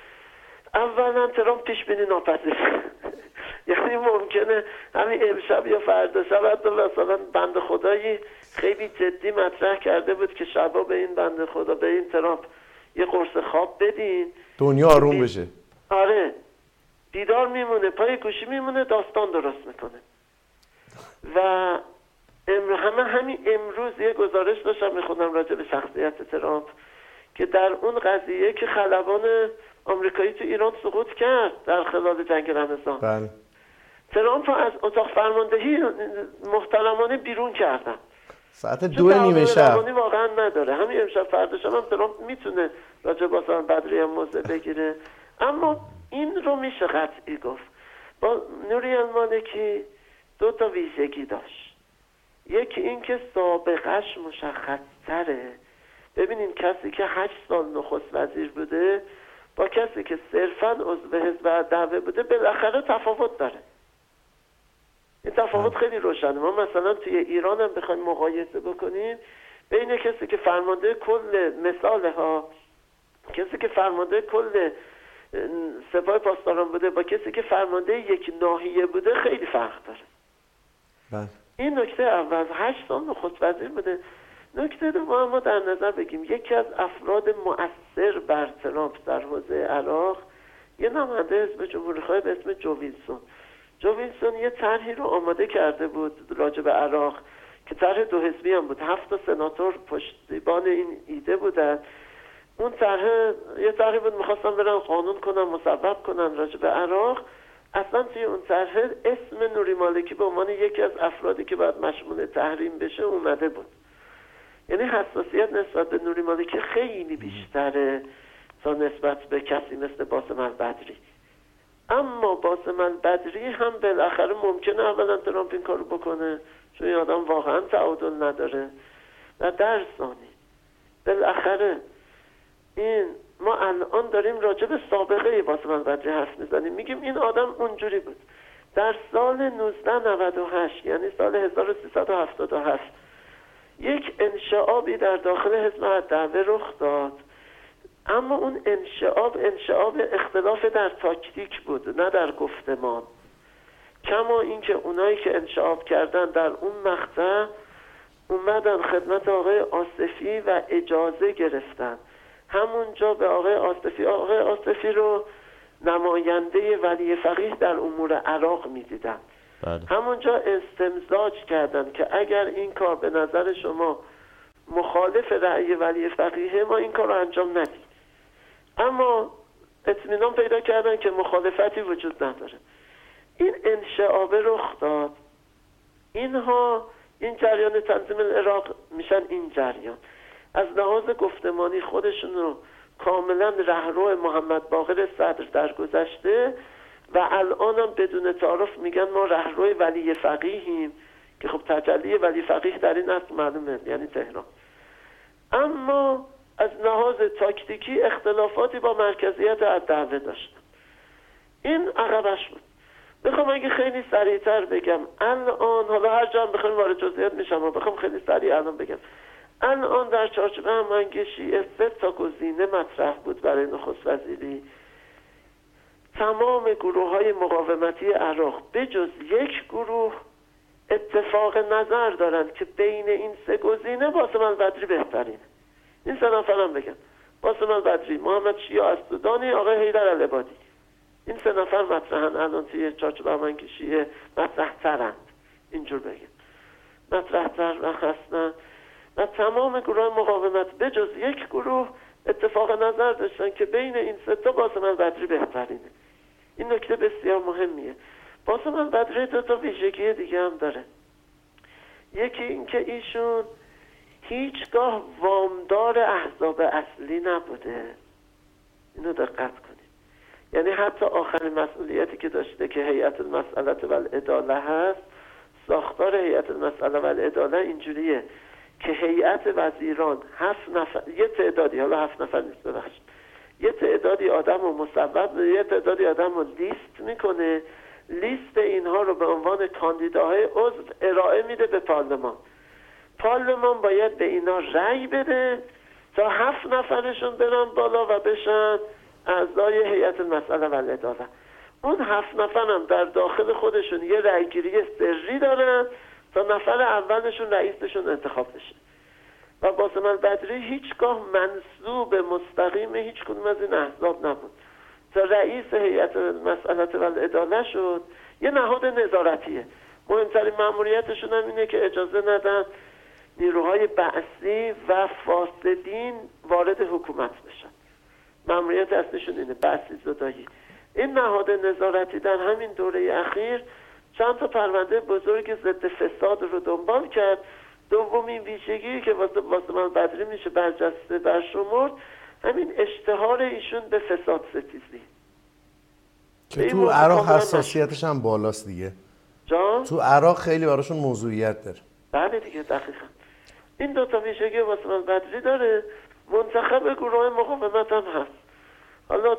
اولا ترامپ پیش بینی ناپذیره. یعنی ممکنه همین امشب یا فردا شب حتی مثلا بنده خدایی خیلی جدی مطرح کرده بود که شبا به این بنده خدا، به این ترامپ یه قرص خواب بدین دنیا آروم بشه. آره بیدار میمونه، پای گوشی میمونه، داستان درست میکنه. و امر... همه همین امروز یه گزارش داشتم میخوندم راجع به شخصیت ترامپ که در اون قضیه که خلبان آمریکایی تو ایران سقوط کرد در خلال جنگ رمضان، بله. ترامپ از اتاق فرماندهی محترمانه بیرون کردن. ساعت دو نیمه شب. واقعا نداره. همین امشب فردا شب هم ترامپ میتونه راجع به باسم البدری هم موضع بگیره، اما این رو میشه قطعی گفت با نوری المالکی دو تا ویژگی داشت. یکی این که سابقش مشخص تره. ببینین کسی که هشت سال نخست وزیر بوده با کسی که صرفاً عضو حزب الدعوه بوده بالاخره تفاوت داره. این تفاوت خیلی روشنه. ما مثلا توی ایران هم بخوایم مقایسه بکنیم بین کسی که فرمانده کل مثال ها، کسی که فرمانده کل سپاه پاسداران بوده با کسی که فرمانده یک ناحیه بوده خیلی فرق داره. بله. این نکته اول. هشت سال نخست وزیر بوده. نکته دوم ما در نظر بگیم یکی از افراد مؤثر بر ترامپ در حوزه عراق یه نماینده حزب جمهوری‌خواه به اسم جو ویلسون. جو ویلسون یه طرحی رو آماده کرده بود راجع به عراق که طرح دو حزبی هم بود. هفت تا سناتور پشتیبان این ایده بودن. اون طرح یه طرحی بود می‌خواستن برن قانون کنن، مصوب کنن راجع به عراق. اصلا توی اون طرح اسم نوری مالکی به عنوان یکی از افرادی که باید مشمول تحریم بشه اومده بود. یعنی حساسیت نسبت به نوری مالکی خیلی بیشتره تا نسبت به کسی مثل باسم البدری. اما باسم البدری هم بالاخره ممکنه اولا ترامپ این کارو بکنه چون این آدم واقعا تعادل نداره و در ثانی بالاخره این ما الان داریم راجع به سابقه باسم البدری حرف میزنیم، میگیم این آدم اونجوری بود. در سال نوزده نود و هشت یعنی سال هزار و سیصد و هفتاد و هفت یک انشعابی در داخل حزب الدعوه رخ داد، اما اون انشعاب انشعاب اختلاف در تاکتیک بود نه در گفتمان. کما اینکه اونایی که انشعاب کردن در اون مقطع اومدن خدمت آقای آصفی و اجازه گرفتن. همونجا به آقای آصفی آقای آصفی رو نماینده ولی فقیه در امور عراق میدیدن. بله. همونجا استمزاج کردن که اگر این کار به نظر شما مخالف رأی ولی فقیه ما این کار رو انجام ندید. اما اطمینان پیدا کردن که مخالفتی وجود نداره. این انشعاب رخ داد. اینها این جریان تنظیم العراق میشن این جریان. از لحاظ گفتمانی خودشون رو کاملا رهرو محمد باقر صدر در گذشته و الان هم بدون تعارف میگن ما رهروی ولی فقیهیم که خب تجلی ولی فقیه در این اصل معلومه، یعنی تهران. اما از لحاظ تاکتیکی اختلافاتی با مرکزیت الدعوه داشتن. این عقبش بود. بخوام اگه خیلی سریعتر بگم الان، حالا هر جا هم بخوام وارد جزئیات میشم، بخوام خیلی سریع الان بگم، الان در چارچوب هماهنگی شیعه سه تا گزینه مطرح بود برای نخست وزیری. تمام گروه های مقاومتی عراق به جز یک گروه اتفاق نظر دارند که بین این سه گزینه باسم البدری بهترینه. این سه نفرم بگم، باسم البدری، محمد شیعه از سودانی، آقای حیدر العبادی. این سه نفر مطرحن الان توی چارچوب هماهنگی شیعه، مطرح ترند، اینجور بگم، مطرح تر و هستن. و تمام گروه مقاومت به جز یک گروه اتفاق نظر داشتن که بین این سه تا باسم البدری بهترینه. این نکته بسیار مهمیه. باسم البدری دو تا ویژگی دیگه هم داره. یکی این که ایشون هیچگاه وامدار احزاب اصلی نبوده. اینو دقت کنید. یعنی حتی آخرین مسئولیتی که داشته که هیئت المسئله و العداله هست، ساختار هیئت المسئله و العداله اینجوریه که هیئت وزیران هفت نفر، یه تعدادی، حالا هفت نفر نیست ببخشید، یه تعدادی آدم رو مصوب، یه تعدادی آدم رو لیست میکنه، لیست اینها رو به عنوان کاندیداهای عضو ارائه میده به پارلمان. پارلمان باید به اینا رأی بده تا هفت نفرشون برن بالا و بشن اعضای هیئت المسئله و العداله. اون هفت نفر هم در داخل خودشون یه رأیگیری سری دارن تا نفر اولشون رئیسشون انتخاب بشه. و باسم البدری هیچگاه منصوب مستقیم هیچ کدوم از این احزاب نبود تا رئیس هیئت المسئله و العداله شد. یه نهاد نظارتیه. مهمترین مأموریتشون هم اینه که اجازه ندن نیروهای بعثی و فاسدین وارد حکومت بشن. مأموریت اصلیشون اینه، بعثی زدایی. این نهاد نظارتی در همین دوره اخیر چند تا پرونده بزرگ ضد فساد رو دنبال کرد. دومین ویژگی که واسه باسم البدری میشه برجسته برشمرد همین اشتهار ایشون به فساد ستیزی که تو عراق حساسیتش هم بالاست دیگه. جان؟ تو عراق خیلی براشون موضوعیت داره. بله دیگه، دقیقا. این دوتا ویژگی باسم البدری داره. منتخب گروه مقاومت هم هست. حالا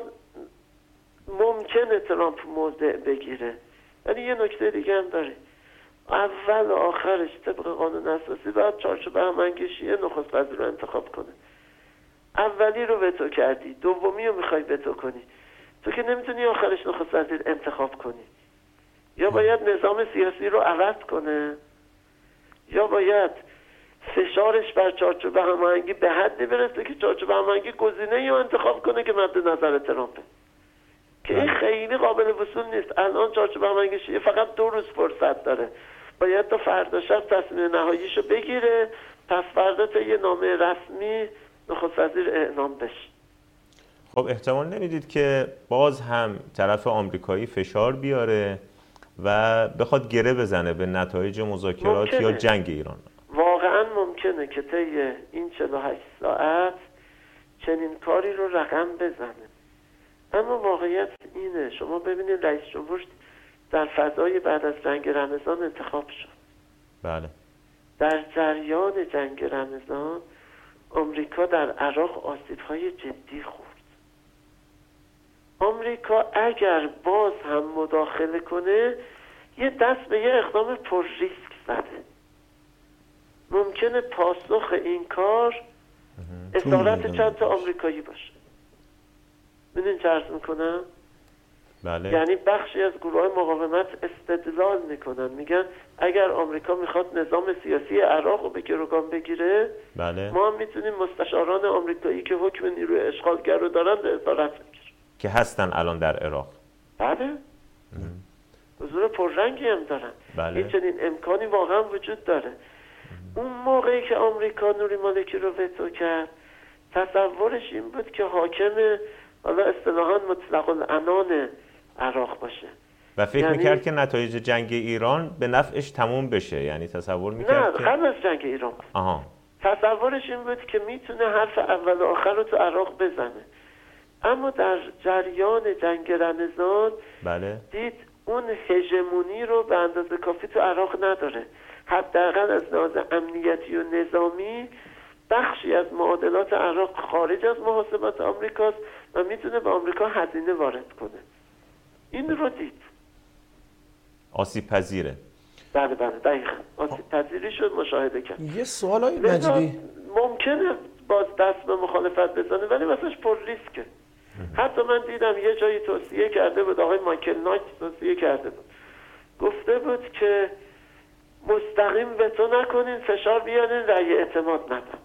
ممکنه ترامپ موضع بگیره، ولی یه نکته دیگه هم داره. اول و آخرش طبق قانون اساسی باید چارچوب هماهنگی شیعه نخست وزیر رو انتخاب کنه. اولی رو وتو کردی، دومی رو میخوای وتو کنی، تو که نمیتونی آخرش نخست وزیر انتخاب کنی. یا باید نظام سیاسی رو عوض کنه، یا باید فشارش بر چارچوب هماهنگی به حدی برسه که چارچوب هماهنگی گزینه‌ای رو انتخاب کنه که مد نظر ترامپه، که این خیلی قابل وصول نیست. الان چارچوب هماهنگی شیعه فقط دو روز فرصت داره، باید تا فردا شب تصمیم نهاییشو بگیره، پس فردا تا یه نامه رسمی نخست وزیر اعلام بشه. خب احتمال نمیدید که باز هم طرف آمریکایی فشار بیاره و بخواد گره بزنه به نتایج مذاکرات ممکنه. یا جنگ ایران؟ واقعا ممکنه که طی این چهل و هشت ساعت چنین کاری رو رقم بزنه. اما واقعیت اینه، شما ببینید رئیس جمهور در فضای بعد از جنگ رمضان انتخاب شد. بله. در جریان جنگ رمضان آمریکا در عراق آسیب‌های جدی خورد. آمریکا اگر باز هم مداخله کنه یه دست به یه اقدام پر ریسک زده. ممکنه پاسخ این کار اسارت چند تا آمریکایی باشه. میدونین چه عرض میکنم؟ بله. یعنی بخشی از گروه مقاومت استدلال میکنن، میگن اگر آمریکا میخواد نظام سیاسی عراق رو به گروگان بگیره، بله. ما هم میتونیم مستشاران آمریکایی که حکم نیروی اشغالگر رو دارن به اسارت بگیریم، که هستن الان در عراق. بله. حضور پررنگی هم دارن. بله. این چنین امکانی واقعا وجود داره. اون موقعی که آمریکا نوری مالکی رو وتو کرد، تصورش این بود که حاکم حالا اصطلاحاً مطلق العنان عراق باشه و فکر یعنی... میکرد که نتایج جنگ ایران به نفعش تموم بشه، یعنی تصور میکرد نه که... قبل از جنگ ایران بود. آها. تصورش این بود که میتونه حرف اول و آخر رو تو عراق بزنه. اما در جریان جنگ رمضان بله. دید اون هژمونی رو به اندازه کافی تو عراق نداره حداقل از لحاظ امنیتی و نظامی بخشی از معادلات عراق خارج از محاسبات آمریکاست و میتونه به آمریکا هزینه وارد کنه. این رو دید. آسیب پذیره. بله بله دقیقا آسیب پذیری شد، مشاهده کرد. یه سوال های مجیدی ممکنه باز دست به مخالفت بزنه ولی واسش پر ریسکه. حتی من دیدم یه جایی توصیه کرده بود، آقای مایکل نایت توصیه کرده بود، گفته بود که مستقیم وتو نکنین، فشار بیارین، رأی اعتماد ندن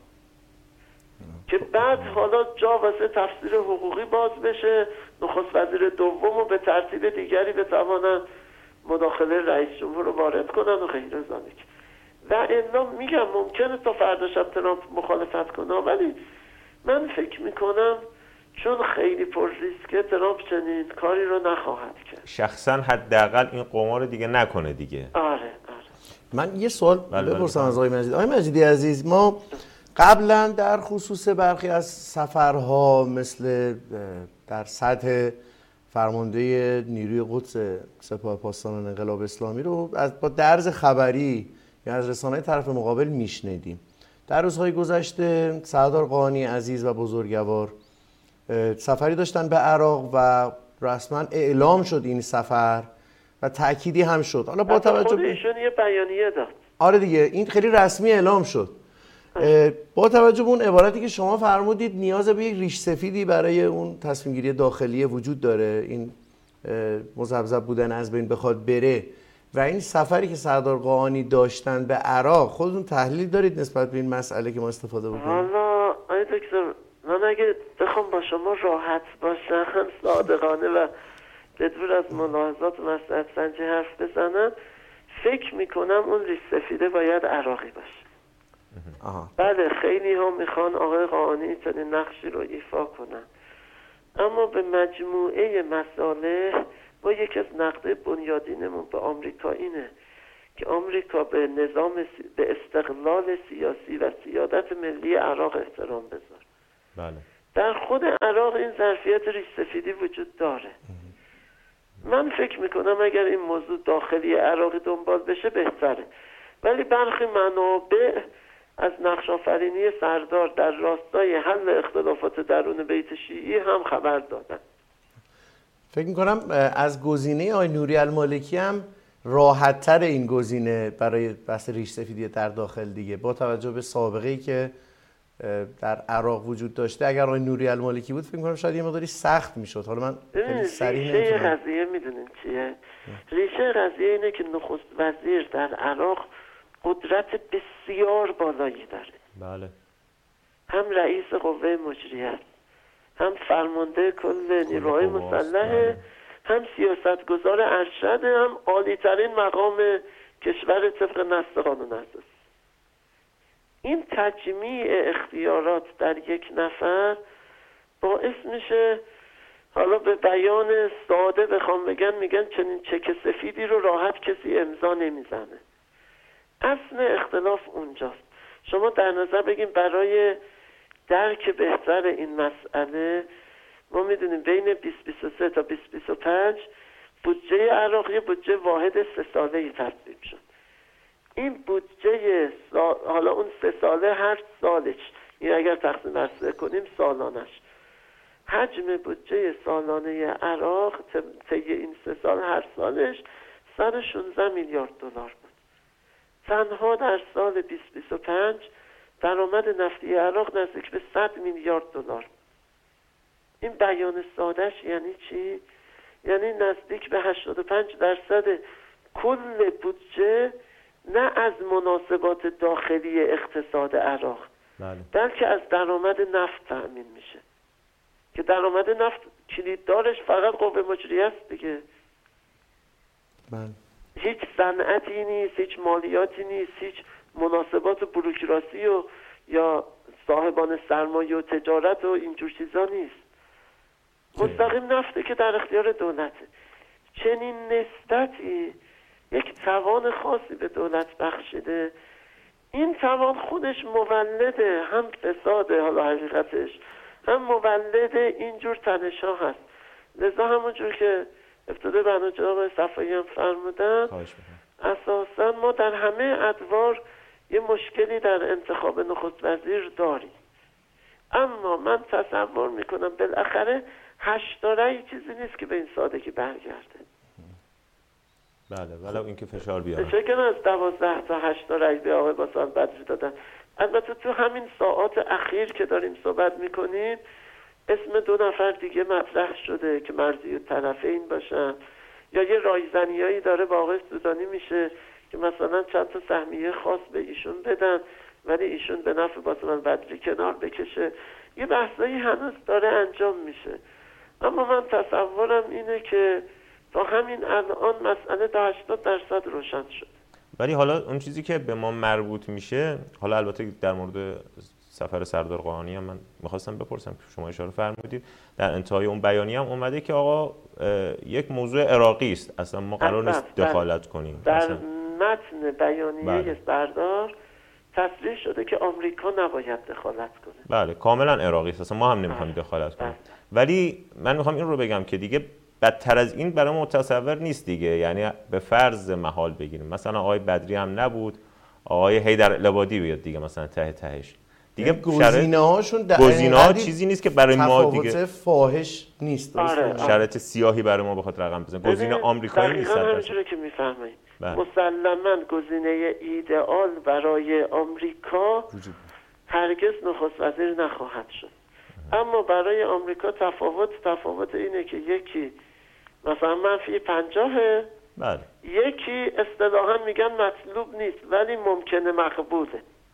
که بعد حالا جا واسه تفسیر حقوقی باز بشه، نخست وزیر دوم رو به ترتیب دیگری بتوانن مداخله رئیس جمهور رو وارد کنن و غیر ذالک. و الا میگم ممکنه تا فردا شب ترامپ مخالفت کنه، ولی من فکر میکنم چون خیلی پر ریسکه ترامپ چنین کاری رو نخواهد کرد. شخصا حداقل این قمار دیگه نکنه دیگه. آره آره. من یه سوال بله بپرسم بله. از آقای مجیدی. آقای مجیدی عزیز، ما قبلا در خصوص برخی از سفرها مثل در سطح فرمانده نیروی قدس سپاه پاسداران انقلاب اسلامی رو از با درز خبری یا از رسانه‌های طرف مقابل میشنیدیم. در روزهای گذشته سردار قائنی عزیز و بزرگوار سفری داشتن به عراق و رسما اعلام شد این سفر و تأکیدی هم شد. حالا با توجه به ایشون یه بیانیه داد. آره دیگه این خیلی رسمی اعلام شد. با توجه به اون عبارتی که شما فرمودید نیاز به یک ریش سفیدی برای اون تصمیم گیری داخلی وجود داره، این مذبذب بودن از بین بخواد بره و این سفری که سردار قائنی داشتن به عراق، خودتون تحلیل دارید نسبت به این مسئله که ما استفاده بکنیم؟ حالا آقای دکتر من اگه بخوام با شما راحت باشم، صادقانه و بدون از ملاحظات و مصلحت سنجی حرف بزنم، فکر میکنم اون ریش سفیده باید عراقی باشه. آها. بله خیلی ها میخوان آقای قائنی چنین نقشی رو ایفا کنن، اما به مجموعه مسائل ما یکی از نقده بنیادینمون به آمریکا اینه که آمریکا به نظام سی... به استقلال سیاسی و سیادت ملی عراق احترام بذاره. بله. در خود عراق این ظرفیت ریش سفیدی وجود داره. من فکر میکنم اگر این موضوع داخلی عراقی دنبال بشه بهتره، ولی برخی منابع از نقش آفرینی سردار در راستای حل اختلافات درون بیت شیعی هم خبر دادن. فکر میکنم از گزینه آقای نوری المالکی هم راحت تر این گزینه برای بحث ریش سفیدی در داخل دیگه، با توجه به سابقه‌ای که در عراق وجود داشته. اگر آقای نوری المالکی بود فکر میکنم شاید یه مقداری سخت میشد. حالا من خیلی صریح ریشه قضیه میدونین چیه؟ ریشه قضیه اینه که نخست وزیر در عراق قدرت بسیار بالایی داره. بله. هم رئیس قوه مجریه است، هم فرمانده کل نیروهای مسلحه، هم سیاستگزار ارشد، هم عالی ترین مقام کشور طبق نص قانون اساسی. این تجمیع اختیارات در یک نفر باعث میشه، حالا به بیان ساده بخوام بگن، میگن چنین چک سفیدی رو راحت کسی امضا نمیزنه. اصل اختلاف اونجاست. شما در نظر بگیم برای درک بهتر این مسئله ما میدونیم بین بیست بیست و سه تا بیست بیست و پنج بودجه عراقی بودجه واحد سه ساله‌ای تصویب شد. این بودجه سال... حالا اون سه ساله هر سالش، این اگر تقسیم بر سه کنیم سالانش، حجم بودجه سالانه عراق طی این سه سال هر سالش صد و شانزده میلیارد دلار بود. تنها در سال بیست بیست و پنج درآمد نفتی عراق نزدیک به صد میلیارد دلار. این بیان سادهش یعنی چی؟ یعنی نزدیک به هشتاد و پنج درصد کل بودجه نه از مناسبات داخلی اقتصاد عراق، بله. بلکه از درآمد نفت تأمین میشه که درآمد نفت کلیددارش فقط قوه مجریه است دیگه. بله. هیچ صنعتی نیست، هیچ مالیاتی نیست، هیچ مناسبات بوروکراسی و یا صاحبان سرمایه و تجارت و اینجور چیزا نیست. مستقیم نفته که در اختیار دولته. چنین نسبتی یک توان خاصی به دولت بخشیده. این توان خودش مولد هم فساد حالا حقیقتش، هم مولد اینجور تنش‌ها هست. لذا همونجور که ابتدا بنا جناب صفایی هم فرمودن، اساسا ما در همه ادوار یه مشکلی در انتخاب نخست وزیر داریم، اما من تصور میکنم بالاخره هشت تا رأی چیزی نیست که به این سادگی برگرده. بله ولو اینکه فشار بیاره. فکر کنم از دوازده تا هشت تا رأی به آقای باسان بدری دادن. البته تو همین ساعات اخیر که داریم صحبت میکنیم اسم دو نفر دیگه مطرح شده که مرزی و طرفین باشن، یا یه رایزنیایی داره با آقای سودانی میشه که مثلا چند تا سهمیه خاص به ایشون بدن ولی ایشون به نفع باسان بدری کنار بکشه. یه بحثایی هنوز داره انجام میشه، اما من تصورم اینه که تا همین الان مسئله تا هشتاد درصد روشن شد. ولی حالا اون چیزی که به ما مربوط میشه، حالا البته در مورد سفر سردار قاآنی هم من میخواستم بپرسم که شما اشاره فرمودید در انتهای اون بیانیه هم اومده که آقا یک موضوع عراقی است، اصلا ما قرار نیست دخالت کنیم. در اصلا متن بیانیه بله. سردار تصریح شده که آمریکا نباید دخالت کنه. بله کاملا عراقی است، اصلا ما هم نمیخوایم دخالت کنیم. ولی من میخوام این رو بگم که دیگه بدتر از این برای متصور نیست دیگه. یعنی به فرض محال بگیریم مثلا آقای بدری هم نبود، آقای حیدر العبادی بیاد دیگه مثلا ته تهش دیگه گزینه‌هاشون در گزینه‌ها چیزی نیست که برای ما دیگه تفاوت فاحش نیست. آره، شرط سیاهی برای ما بخواد رقم بزنه. گزینه آمریکایی نیست. دقیقاً همینجوری که میفهمید مسلماً گزینه ایدئال برای آمریکا هرگز نخست وزیر نخواهد شد. اما برای آمریکا تفاوت تفاوت اینه که یکی مثلا منفی پنجاهه، بله. یکی اصطلاحاً میگن مطلوب نیست ولی ممکنه مقبوله.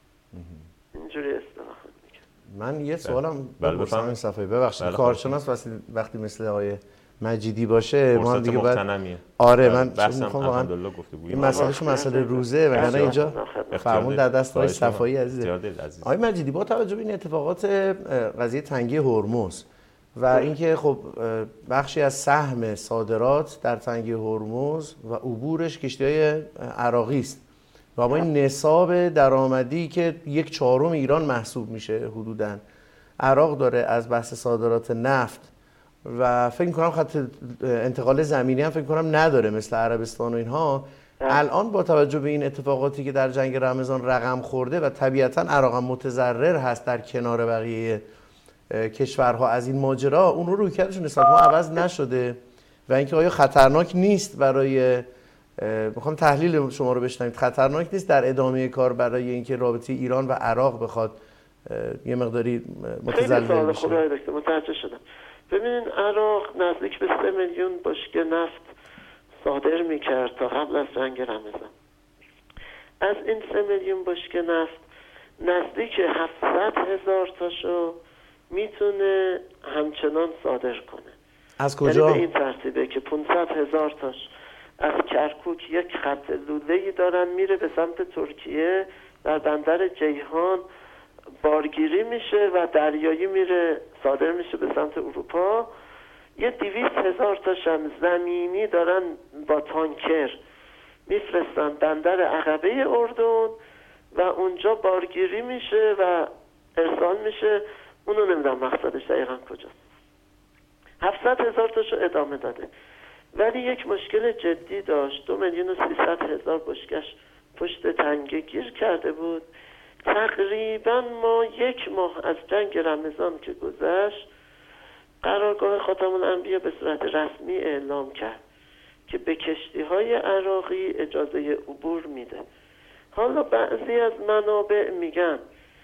اینجوری اصطلاحاً میگن. من یه سوالم بله بپرسم این صفحه ببخشید بله کارشناس وقتی مثل آقای مجیدی باشه ما دیگه بعد بله. آره من میخوام واقعا این مسئلهش مسئله روزه وگرنه اینجا فرمون در دست آقای صفایی عزیزه. آقای مجیدی با توجه به این اتفاقات قضیه تنگی هرمز و اینکه خب بخشی از سهم صادرات در تنگی هرمز و عبورش کشتی‌های عراقی است و اما این نصاب درآمدی که یک چهارم ایران محسوب میشه حدوداً عراق داره از بحث صادرات نفت و فکر می‌کنم خط انتقال زمینی هم فکر کنم نداره مثل عربستان و اینها. الان با توجه به این اتفاقاتی که در جنگ رمضان رقم خورده و طبیعتاً عراق هم متضرر هست در کنار بقیه کشورها از این ماجرا، اون رو رویکردشون نسبت ما عوض نشده و اینکه آیا خطرناک نیست برای میخوام تحلیل شما رو بشنوید، خطرناک نیست در ادامه کار برای اینکه رابطه ایران و عراق بخواد یه مقداری متزلزل بشه؟ خیلی دکتر متوجه شدم. ببینین عراق نزدیک به سه میلیون بشکه نفت صادر میکرد تا قبل از جنگ رمضان. از این سه میلیون بشکه نفت نزدیک هفتصد هزار تاشو میتونه همچنان صادر کنه. از کجا؟ یعنی به این ترتیبه که پانصد هزار تاش از کرکوک یک خط لوله‌ای دارن میره به سمت ترکیه، در بندر جیهان بارگیری میشه و دریایی میره صادر میشه به سمت اروپا. یه دویست هزار تاش هم زمینی دارن با تانکر میفرستن بندر عقبه اردن و اونجا بارگیری میشه و ارسال میشه. اونو نمیدونم مقصدش دقیقا کجاست. هفتصد هزار تاشو ادامه داده ولی یک مشکل جدی داشت. دو میلیون و سیصد هزار بشکش پشت تنگه گیر کرده بود. تقریبا ما یک ماه از جنگ رمضان که گذشت قرارگاه خاتم الانبیا به صورت رسمی اعلام کرد که به کشتی‌های عراقی اجازه عبور میده. حالا بعضی از منابع میگن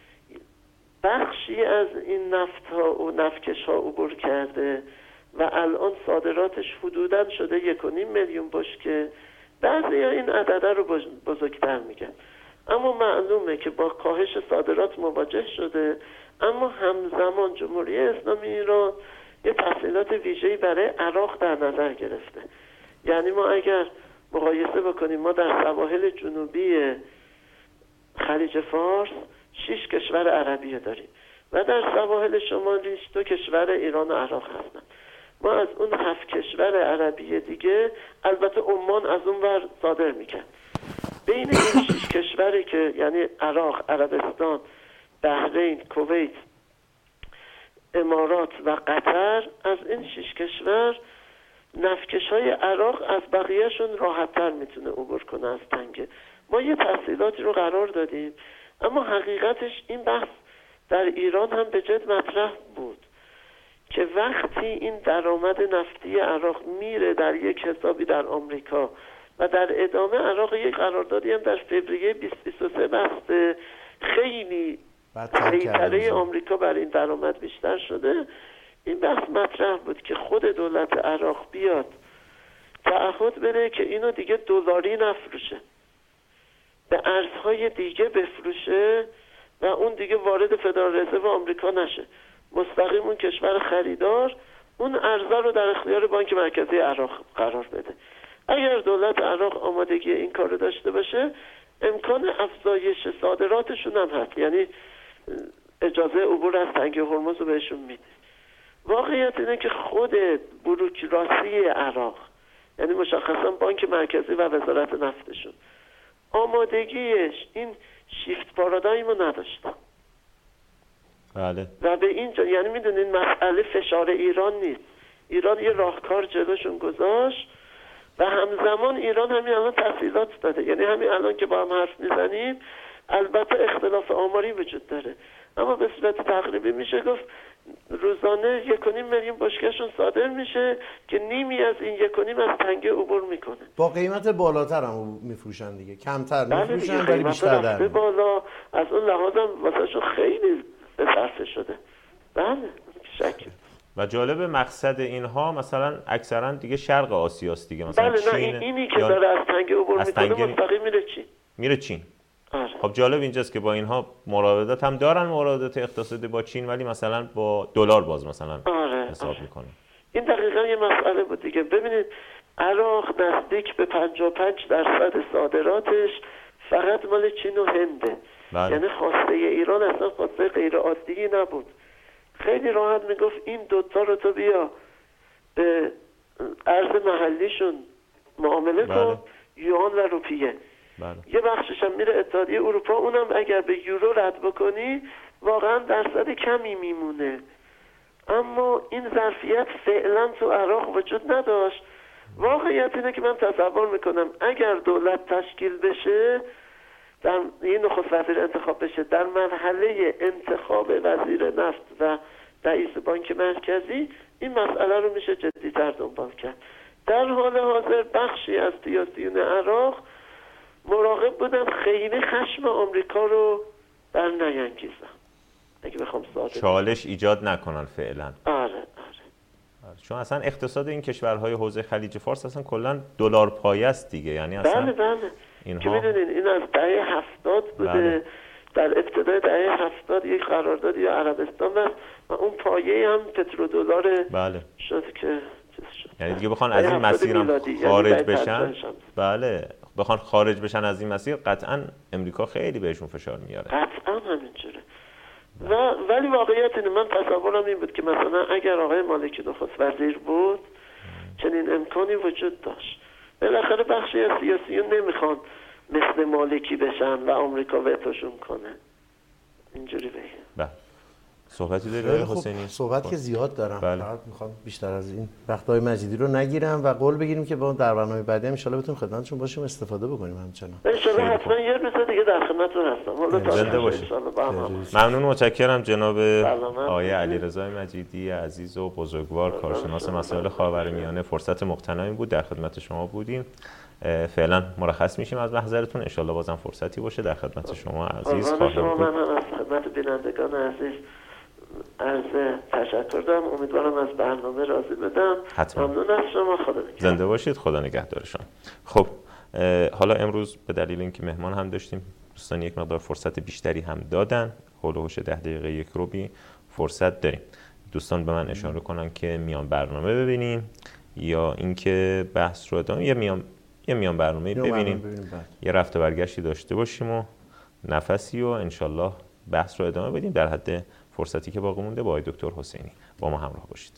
بخشی از این نفت ها و نفتکش ها عبور کرده و الان صادراتش حدوداً شده یک و نیم میلیون بشکه. بعضی ها این عدده رو بزرگتر میگن، اما معلومه که با کاهش صادرات مواجه شده. اما همزمان جمهوری اسلامی ایران یه تسهیلات ویژه‌ای برای عراق در نظر گرفته. یعنی ما اگر مقایسه بکنیم ما در سواحل جنوبی خلیج فارس شش کشور عربی داریم و در سواحل شمالیش دو کشور ایران و عراق هستن. ما از اون هفت کشور عربی دیگه البته عمان از اون ور صادر میکن. بین این شش کشوری که یعنی عراق، عربستان، بحرین، کویت، امارات و قطر، از این شش کشور نفتکش‌های عراق از بقیهشون راحت‌تر میتونه عبور کنه از تنگه. ما یه تحصیلاتی رو قرار دادیم، اما حقیقتش این بحث در ایران هم به جد مطرح بود که وقتی این درآمد نفتی عراق میره در یک حسابی در آمریکا و در ادامه عراق یک قراردادی هم در فوریه بیست بیست و سه بسته، خیلی سیطره آمریکا بر این درآمد بیشتر شده. این بحث مطرح بود که خود دولت عراق بیاد تعهد بده که اینو دیگه دلاری نفروشه، به ارزهای دیگه بفروشه و اون دیگه وارد فدرال رزرو آمریکا نشه، مستقیم اون کشور خریدار اون ارزها رو در اختیار بانک مرکزی عراق قرار بده. اگر دولت عراق آمادگی این کار رو داشته باشه، امکان افزایش صادراتشون هم هست، یعنی اجازه عبور از تنگه هرمز رو بهشون میده. واقعیت اینه که خود بوروکراسی عراق، یعنی مشخصا بانک مرکزی و وزارت نفتشون، آمادگیش این شیفت پارادایم رو نداشتن. بله. و به اینجا یعنی میدونین مسئله فشار ایران نیست، ایران یه راهکار جلوشون گذاشت و همزمان ایران همین الان تسهیلات داده. یعنی همین الان که با هم حرف میزنیم البته اختلاف آماری وجود داره، اما به صورت تقریبی میشه گفت روزانه یک و نیم میلیون بشکهشون صادر میشه که نیمی از این یک و نیم از تنگه عبور میکنه. با قیمت بالاتر هم میفروشن دیگه، کمتر میفروشن ولی بیشتر در بالا. از اون لحاظ هم واسهشون خیلی به صرفه شده. بله شک. و جالب مقصد اینها مثلا اکثرا دیگه شرق آسیاست دیگه، مثلا بله چین. نه اینی که داره از تنگه عبور میکنه مستقیم میره چین. میره چین. آره. خب جالب اینجاست که با اینها مراودات هم دارن، مراودات اقتصادی با چین، ولی مثلا با دلار باز مثلا آره. حساب آره. میکنه. این دقیقا یه مسئله بود دیگه. ببینید عراق نزدیک به پنجاه و پنج درصد صادراتش فقط مال چین و هنده. بله. یعنی خواسته ایران اصلا خواسته غیر عادی نبود. خیلی راحت میگفت این دوتا رو تو بیا به ارز محلیشون معامله بله. کن، یوان و روپیه. بله. یه بخشش هم میره اتحادیه اروپا، اونم اگر به یورو رد بکنی واقعا درصد کمی میمونه. اما این ظرفیت فعلا تو عراق وجود نداشت. واقعیت اینه که من تصور میکنم اگر دولت تشکیل بشه، در این نخست وزیر انتخاب بشه، در مرحله انتخاب وزیر نفت و رئیس بانک مرکزی این مسئله رو میشه جدی‌تر دنبال کرد. در حال حاضر بخشی از سیاسیون عراق مراقب بودن خیلی خشم آمریکا رو بر نینگیزن، اگه بخوام ساده چالش ایجاد نکنن فعلا. آره آره. چون اصلا اقتصاد این کشورهای حوزه خلیج فارس اصلا کلا دلار پایه است دیگه، یعنی اصلا بله بله. اینها که میدونین این از دهه هفتاد بوده. بله. در ابتدای دهه هفتاد یک قراردادی یا عربستان بست و اون پایه هم پترودلار بله. شد که یعنی دیگه بخوان از این مسیر هم خارج یعنی بشن، بله بخوان خارج بشن از این مسیر، قطعا امریکا خیلی بهشون فشار میاره. قطعا همینجوره. و ولی واقعیت اینه، من تصورم این بود که مثلا اگر آقای مالکی نخست وزیر بود چنین امکانی وجود داشت. بالاخره بخشی از سیاسیون نمیخوان مثل مالکی بشن و آمریکا وتوشون کنه. اینجوری بگم. بله. صحبتی داری حسینی؟ صحبت که زیاد دارم. بله. فقط میخوام بیشتر از این وقت‌های مجیدی رو نگیرم و قول بگیریم که با در برنامه بعدی ان شاءالله بتونیم خدمتتون باشیم، استفاده بکنیم همچنان. ان شاءالله حتما یه روز دیگه در خدمتتون هستم. حالا زنده باشید. ممنون، متشکرم جناب آقای علیرضا مجیدی عزیز و بزرگوار، کارشناس مسائل خاورمیانه. فرصت مقتنعی بود در خدمت شما بودیم. فعلا مرخص میشیم از محضرتون، ان شاءالله بازم فرصتی باشه در خدمت شما عزیز خواهیم بود. من هم از خدمت بینندگان عزیز عرض تشکر دارم. امیدوارم از برنامه راضی بدم. حتما. ممنون از شما. خدا نگهدار. زنده باشید. خدا نگهدارشان. خب حالا امروز به دلیل اینکه مهمان هم داشتیم، دوستان یک مقدار فرصت بیشتری هم دادن، حول و حوش ده دقیقه یک روبی فرصت داریم. دوستان به من اشاره کنن که میان برنامه ببینیم یا اینکه بحث رو ادامه یا میان یه میان برنامه ببینیم، یه رفت و برگشتی داشته باشیم و نفسی و انشالله بحث رو ادامه بدیم در حد فرصتی که باقی مونده. با آقای دکتر حسینی با ما همراه باشید.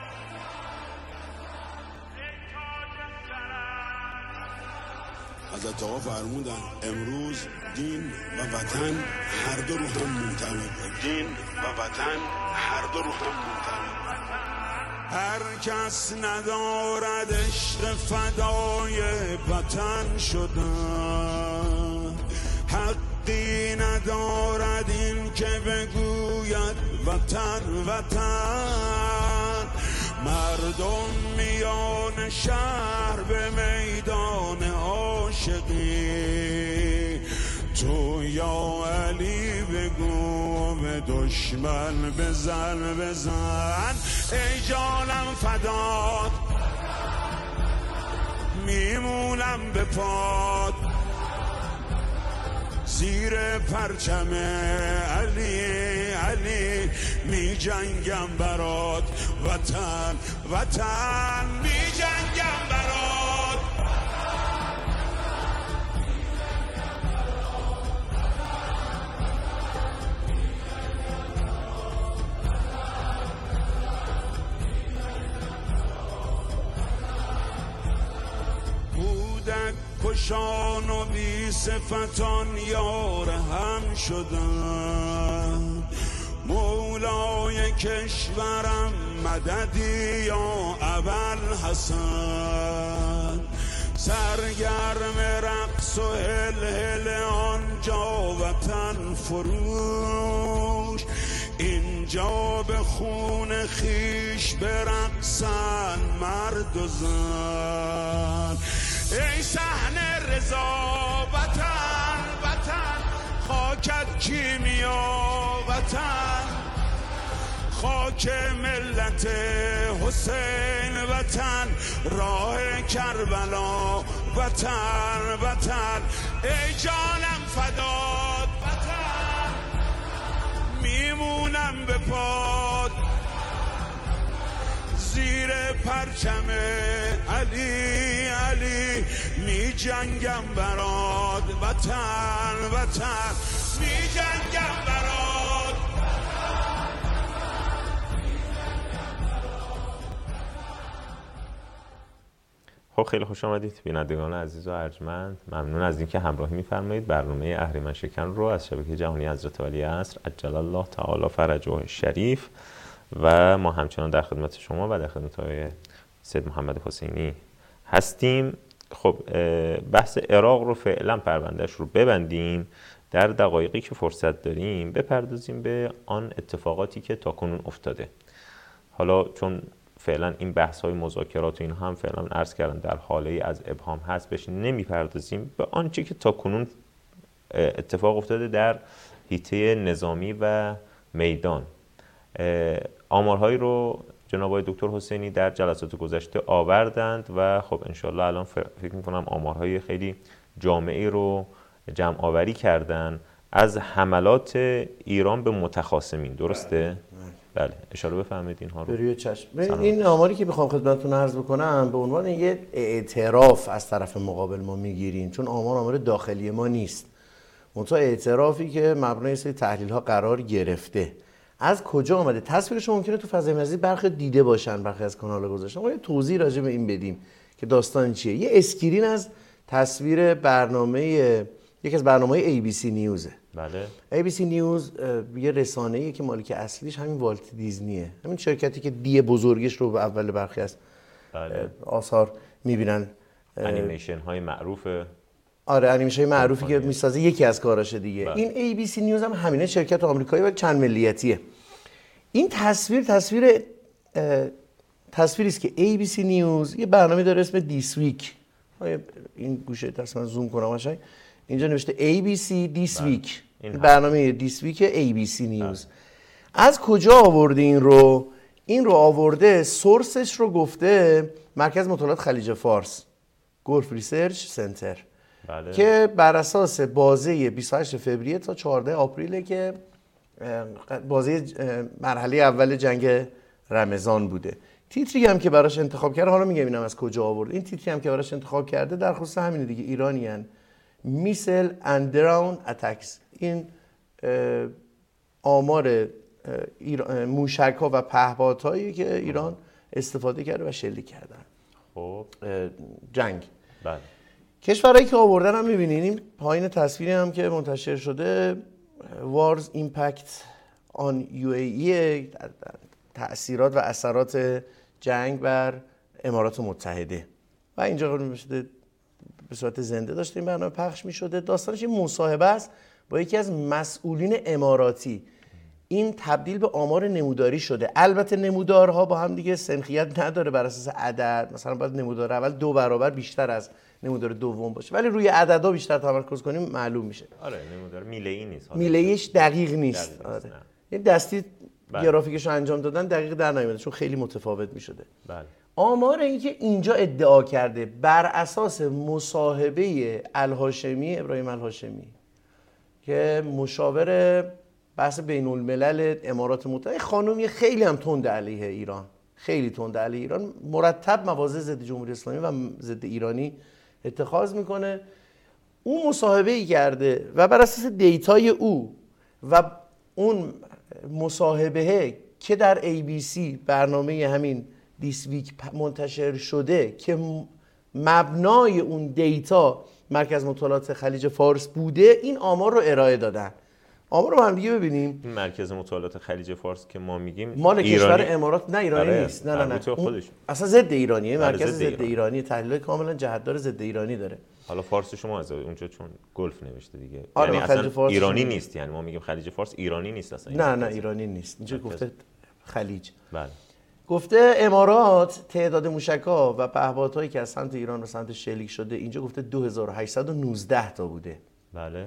ازت حضرت آقا فرمودن امروز دین و وطن هر دو رو هم منطبق، دین و وطن هر دو رو هم منطبق. هر کس ندارد عشق فدای وطن شدن، حقی ندارد این که بگوید وطن وطن. مردم میان شهر به میدان عاشقی، تو یا علی بگو به دشمن بزن بزن. ای جانم فدات میمونم به پاد، زیر پرچم علی علی می جنگم برات وطن وطن، می جنگم برات. کودک کشان و بی صفتان یار هم شدن، مولای کشورم مددی یا ابوالحسن. سرگرم رقص و هل هل آنجا وطن فروش، اینجا به خون خیش برقصن مرد و زن. ای صحنه رضا وطن وطن، خاکت کیمیا وطن، خاک ملت حسین وطن، راه کربلا وطن وطن. ای جانم فدات وطن میمونم به پاد، زیر پرچم علی علی می جنگم برات وطن وطن، می جنگم برات. خب خیلی خوش آمدید بینندگان عزیز و ارجمند. ممنون از اینکه همراهی می‌فرمایید. برنامه اهریمن شکن رو از شبکه جهانی حضرت ولی عصر عجل الله تعالی فرجه شریف و ما همچنان در خدمت شما و در خدمت آقای سید محمد حسینی هستیم. خب بحث عراق رو فعلا پروندهش رو ببندیم، در دقایقی که فرصت داریم بپردازیم به آن اتفاقاتی که تاکنون افتاده. حالا چون فعلا این بحث های مذاکرات و این هم فعلا عرض کردن در حاله از ابهام هست، بهش نمیپردازیم، به آنچه که تاکنون اتفاق افتاده در حیطه نظامی و میدان. آمارهایی رو جناب آقای دکتر حسینی در جلسات گذشته آوردند و خب انشالله الان فکر میکنم آمارهای خیلی جامعی رو جمع آوری کردن از حملات ایران به متخاصمین. درسته؟ بله. اشاره بفرمایید اینها رو. بروی چشم. این آماری که بخوام خدمتتون عرض بکنم به عنوان یه اعتراف از طرف مقابل ما میگیریم، چون آمار آمار داخلی ما نیست، منتها اعترافی که مبنای سری تحلیل ها قرار گرفته. از کجا آمده؟ تصویرش ممکنه تو فضای مجازی برخی دیده باشن، برخی از کانال‌ها گذاشتن. ما یه توضیح راجع به این بدیم که داستان چیه. یه اسکرین از تصویر برنامه یکی از برنامه‌های ای بی سی نیوزه. بله. ای بی سی نیوز یه رسانه‌ایه که مالک اصلیش همین والت دیزنیه، همین شرکتی که دی بزرگش رو به اول برخی از بله. آثار می‌بینن. انیمیشن های معروفه. آره انیمیشن های معروفی که میسازه یکی از کاراشه دیگه. بله. این ای بی سی نیوز هم همینه، شرکت آمریکایی ولی چند ملیتیه. این تصویر تصویر تصویری است که ای بی سی نیوز یه برنامه داره اسم دیس ویک. این گوشه تصویر زوم کنم قشنگ. اینجا نوشته ای بی سی دیس ویک. این برنامه دیس ویک ای بی سی نیوز. از کجا آورده این رو؟ این رو آورده، سورسش رو گفته مرکز مطالعات خلیج فارس، گلف ریسرچ سنتر. بله. که بر اساس بازه بیست و هشت فوریه تا چهارده آپریل که بازه مرحله اول جنگ رمضان بوده. تیتری هم که براش انتخاب کرده، حالا میگم اینم از کجا آورد. این تیتری هم که براش انتخاب کرده در خصوص همینه دیگه، ایرانیان میسل اند درون اتکس. این آمار موشک ها و پهپادهایی که ایران استفاده کرده و شلیک کردن. خب جنگ. بله. کشورهایی که آوردن هم می‌بینین، این پایین تصویری هم که منتشر شده Wars Impact on یو ای ای، تأثیرات و اثرات جنگ بر امارات متحده. و اینجا به صورت زنده داشته این برنامه پخش می‌شده. داستانش این مصاحبه است با یکی از مسئولین اماراتی. این تبدیل به آمار نموداری شده. البته نمودارها با هم دیگه سنخیت نداره بر اساس عدد، مثلا باید نمودار اول دو برابر بیشتر از نمودار دوم باشه، ولی روی عددها بیشتر تمرکز کنیم معلوم میشه. آره نمودار میله‌ای نیست. میله‌ایش دقیق نیست. دقیق آره. نیست. این دستی بله. گرافیکش رو انجام دادن دقیق در نیامده چون خیلی متفاوت میشده. بله. آمار این که اینجا ادعا کرده بر اساس مصاحبه الهاشمی، ابراهیم الهاشمی که مشاور بحث بین الملل امارات متحده، خانومی خیلی هم تند علیه ایران، خیلی تند علیه ایران، مرتب مواضع ضد جمهوری اسلامی و ضد ایرانی اتخاذ میکنه. اون مصاحبه‌ای کرده و بر اساس دیتای او و اون مصاحبه که در ای بی سی برنامه همین دیس ویک منتشر شده که مبنای اون دیتا مرکز مطالعات خلیج فارس بوده، این آمار رو ارائه دادن. آمار رو هم دیگه ببینیم. این مرکز مطالعات خلیج فارس که ما میگیم مال ایرانی... کشور امارات، نه ایرانی آره. نیست، نه نه نه خودش. اصلا ضد ایرانیه، آره مرکز ضد ضد ایرانی. ایرانی، تحلیل کاملا جهتدار ضد ایرانی داره. حالا فارس شما از اونجا چون گلف نوشته دیگه، آره یعنی خلیج اصلا فارس ایرانی شما... نیست، یعنی ما میگیم خلیج فارس ایرانی نیست اصلا. نه نه ایرانی نیست، اینجا گفته خلیج. بله. گفته امارات تعداد موشک‌ها و پهپادهایی که از سمت ایران به سمت شلیک شده اینجا گفته دو هزار و هشتصد و نوزده تا بوده. بله.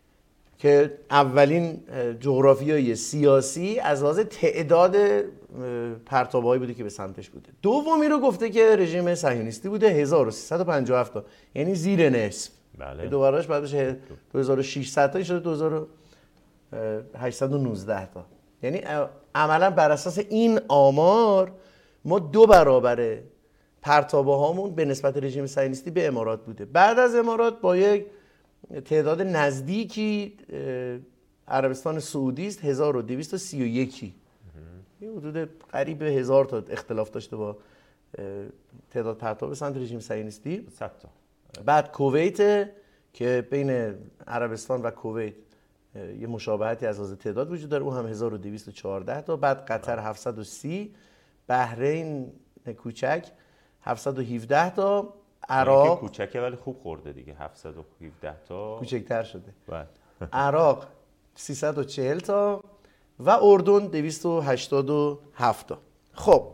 که اولین جغرافیای سیاسی از لحاظ تعداد پرتاب‌هایی بوده که به سمتش بوده. دومی رو گفته که رژیم صهیونیستی بوده هزار و سیصد و پنجاه و هفت تا، یعنی زیر نصف. بله. دو برابرش بعد بشه دو هزار و ششصد تا، شده دو هزار و هشتصد و نوزده تا. یعنی عملا بر اساس این آمار ما دو برابر پرتابه هامون به نسبت رژیم صهیونیستی به امارات بوده. بعد از امارات با یک تعداد نزدیکی عربستان سعودی است هزار و دویست و سی و یک. یه حدود قریب به هزار تا اختلاف داشته با تعداد پرتاب سمت رژیم صهیونیستی. صد تا. بعد کویت که بین عربستان و کویت یه مشابهتی از لحاظ تعداد وجود داره، اون هم هزار و دویست و چهارده تا. بعد قطر هفتصد و سی، بحرین کوچک هفتصد و هفده تا، عراق کوچکه ولی خوب خورده دیگه، هفتصد و هفده تا کوچکتر شده. بله. عراق سیصد و چهل تا و اردن دویست و هشتاد و هفت تا. خب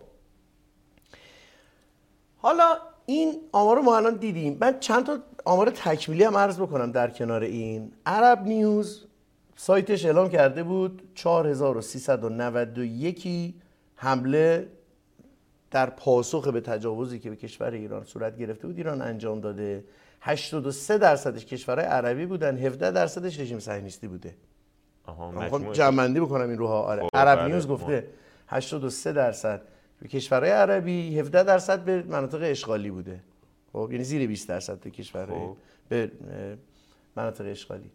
حالا این آمار رو ما الان دیدیم. من چند تا آمار تکمیلی هم عرض بکنم در کنار این. عرب نیوز سایتش اعلام کرده بود چهار هزار و سیصد و نود و یک حمله در پاسخ به تجاوزی که به کشور ایران صورت گرفته بود ایران انجام داده. هشتاد و سه درصدش کشورهای عربی بودن، هفده درصدش رژیم صهیونیستی بوده. آها من جمع‌بندی بکنم این روها. آره عرب نیوز گفته هشتاد و سه درصد به کشورهای عربی، هفده درصد به مناطق اشغالی بوده. خب یعنی زیر بیست درصد به کشورهای به مناطق اشغالی.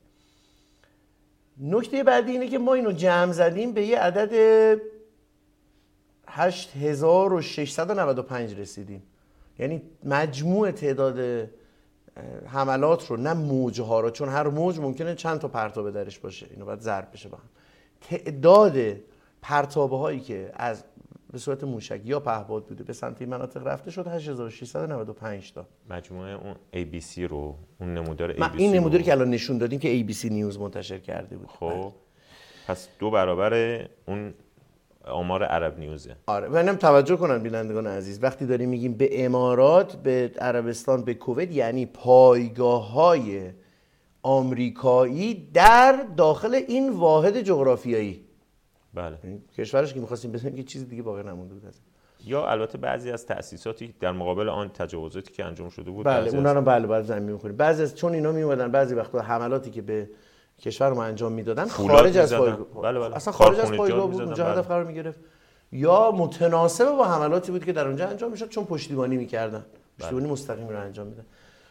نکته بعدی اینه که ما اینو جمع زدیم به یه عدد هشت هزار و ششصد و نود و پنج رسیدیم. یعنی مجموع تعداد حملات رو، نه موجها رو، چون هر موج ممکنه چند تا پرتابه درش باشه، اینو باید ضرب بشه با هم. تعداد پرتابه هایی که از به صورت موشک یا پهپاد بوده به سمت این مناطق رفته شد هشت هزار و ششصد و نود و پنج تا. مجموعه اون ای بی سی رو، اون نمودار ای بی سی این نموداری که الان نشون دادیم که ای بی سی نیوز منتشر کرده بود. خب پس دو برابر اون آمار عرب نیوزه. آره و اینم توجه کنن بینندگان عزیز، وقتی داریم میگیم به امارات، به عربستان، به کویت، یعنی پایگاه‌های آمریکایی در داخل این واحد جغرافیایی. بله. کشورش که می‌خواستیم بزنیم که چیز دیگه باقی نمونده بود. یا البته بعضی از تأسیساتی در مقابل آن تجاوزاتی که انجام شده بود. بله اونا رو بله بعد زمین می‌خوریم. بعضی از چون اینا میومدن بعضی وقتا حملاتی که به کشور ما انجام میدادن خارج از پایگاه، بله بله. اصلا خارج از پایگاه بود، اونجا هدف قرار میگرفت، یا متناسب با حملاتی بود که در اونجا انجام میشد چون پشتیبانی میکردن، پشتیبانی مستقیم رو انجام میدن.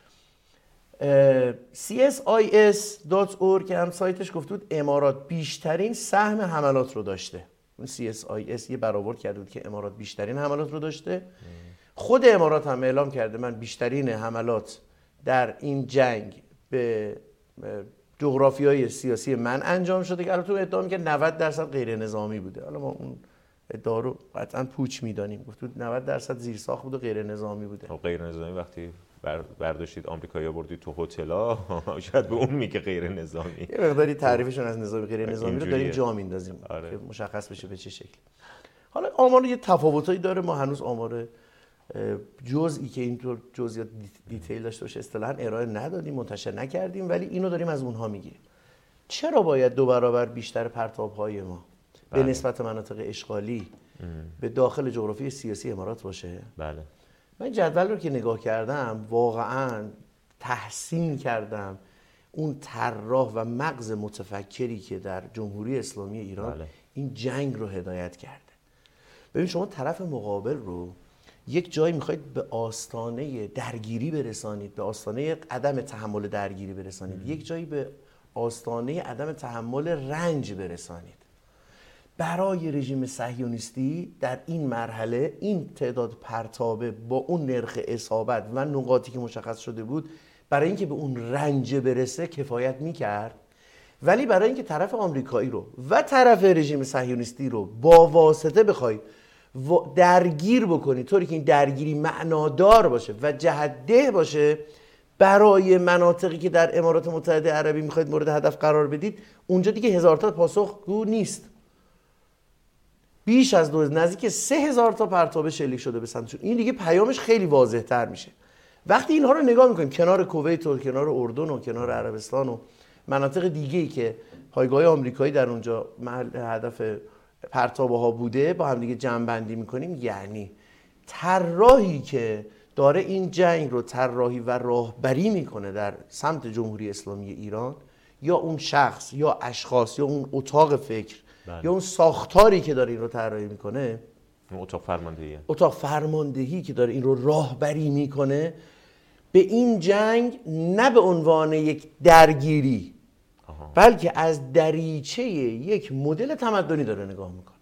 سی اس آی اس دات اورگ که هم سایتش گفته بود امارات بیشترین سهم حملات رو داشته. اون سی اس آی اس یه برآورد کرده بود که امارات بیشترین حملات رو داشته. خود امارات هم اعلام کرده من بیشترین حملات در این جنگ به جغرافیای سیاسی من انجام شده که البته ادعا می‌کرد نود درصد غیر نظامی بوده. حالا ما اون ادعا رو قطعا پوچ می‌دانیم. گفت نود درصد زیرساخت بوده، غیر نظامی بوده. غیر نظامی وقتی برداشتید آمریکایی‌ها بردید تو هتل‌ها، شاید به اون میگه غیر نظامی. یه مقداری تعریفشون از نظامی غیر نظامی رو داریم جا میندازیم آره. که مشخص بشه به چه شکل. حالا آمار یه تفاوتایی داره، ما هنوز آمار جزئی که اینطور جزئیات دیتیل داشته باشه اصطلاحاً ارائه ندادیم، منتشر نکردیم، ولی اینو داریم از اونها میگیریم. چرا باید دو برابر بیشتر پرتاب‌های ما بله. به نسبت مناطق اشغالی ام. به داخل جغرافی سیاسی امارات باشه؟ بله. من جدول رو که نگاه کردم واقعاً تحسین کردم اون طراح و مغز متفکری که در جمهوری اسلامی ایران بله. این جنگ رو هدایت کرده. ببین شما طرف مقابل رو یک جایی میخواید به آستانه درگیری برسانید، به آستانه عدم تحمل درگیری برسانید، ام. یک جایی به آستانه عدم تحمل رنج برسانید. برای رژیم صهیونیستی در این مرحله این تعداد پرتابه با اون نرخ اصابت و نقاطی که مشخص شده بود برای اینکه به اون رنج برسه کفایت میکرد، ولی برای اینکه طرف آمریکایی رو و طرف رژیم صهیونیستی رو با واسطه بخوای درگیر بکنی طوری که این درگیری معنادار باشه و جهت‌ده باشه برای مناطقی که در امارات متحده عربی میخواید مورد هدف قرار بدید، اونجا دیگه هزار تا پاسخگو نیست. بیش از دو نزدیک سه هزار تا پرتاب شلیک شده به سمتشون. این دیگه پیامش خیلی واضح تر میشه. وقتی اینها رو نگاه میکنیم کنار کویت و کنار اردن و کنار عربستان و مناطق دیگه‌ای که پایگاه آمریکایی در اونجا محل هدف پرتابه ها بوده با هم دیگه جمع بندی میکنیم، یعنی طراحی که داره این جنگ رو طراحی و راهبری میکنه در سمت جمهوری اسلامی ایران، یا اون شخص یا اشخاص یا اون اتاق فکر بله. یا اون ساختاری که داره این رو طراحی میکنه، اتاق فرماندهی اتاق فرماندهی که داره این رو راهبری میکنه، به این جنگ نه به عنوان یک درگیری آها. بلکه از دریچه یک مدل تمدنی داره نگاه میکنه.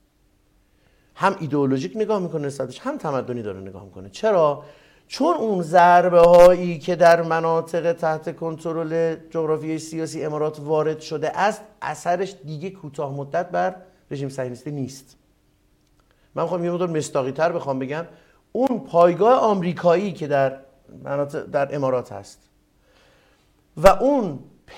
هم ایدئولوژیک نگاه میکنه نسبتش، هم تمدنی داره نگاه میکنه. چرا؟ چون اون ضربه هایی که در مناطق تحت کنترل جغرافیای سیاسی امارات وارد شده است، اثرش دیگه کوتاه مدت بر رژیم صهیونیستی نیست. من میخوام یه مقدار مصداقی تر بخوام بگم، اون پایگاه آمریکایی که در مناطق در امارات هست و اون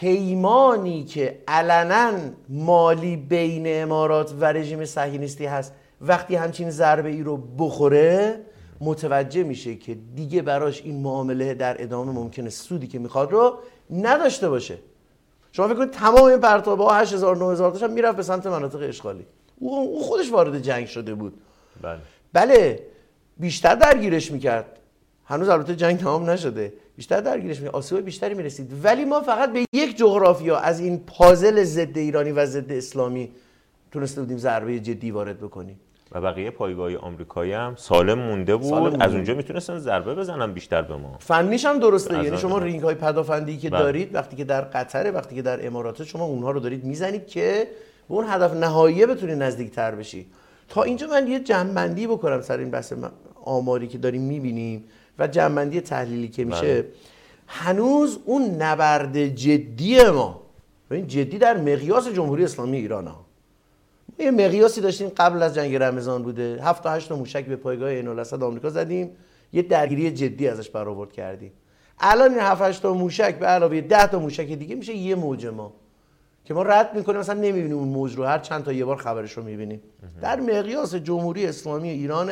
پیمانی که علنا مالی بین امارات و رژیم صهیونیستی هست، وقتی همچین ضربه ای رو بخوره متوجه میشه که دیگه براش این معامله در ادامه ممکنه سودی که میخواد رو نداشته باشه. شما فکر کنید تمام این پرتابه ها هشت هزار نه هزار تاش هم میرفت به سمت مناطق اشغالی. او خودش وارد جنگ شده بود. بله. بله بیشتر درگیرش میکرد. هنوز البته جنگ تمام نشده. بیشتر درگیرش میکرد، آسیب بیشتری میرسید. ولی ما فقط به یک جغرافیا از این پازل ضد ایرانی و ضد اسلامی تونسته بودیم ضربه جدی وارد بکنیم. و بقیه پایگاه آمریکایی هم سالم مونده بود، سالم مونده. از اونجا میتونستن ضربه بزنن بیشتر به ما. فنیش هم درسته، یعنی شما رینگ های پدافندی که بله. دارید وقتی که در قطره، وقتی که در امارات، شما اونها رو دارید میزنید که به اون هدف نهایی بتونید نزدیکتر بشی. تا اینجا من یه جمع‌بندی بکنم سر این بحث آماری که داریم میبینیم و جمع‌بندی تحلیلی که میشه. بله. هنوز اون نبرد جدی ما، این جدی در مقیاس جمهوری اسلامی ایران ها، یه مقیاسی داشتیم قبل از جنگ رمضان بوده، هفت تا هشت تا موشک به پایگاه عین الاسد آمریکا زدیم، یه درگیری جدی ازش برآورد کردیم. الان این هفت هشت تا موشک به علاوه ده تا موشک دیگه میشه یه موج ما که ما رد میکنیم، مثلا نمیبینیم اون موج رو، هر چند تا یه بار خبرش رو میبینیم. در مقیاس جمهوری اسلامی ایران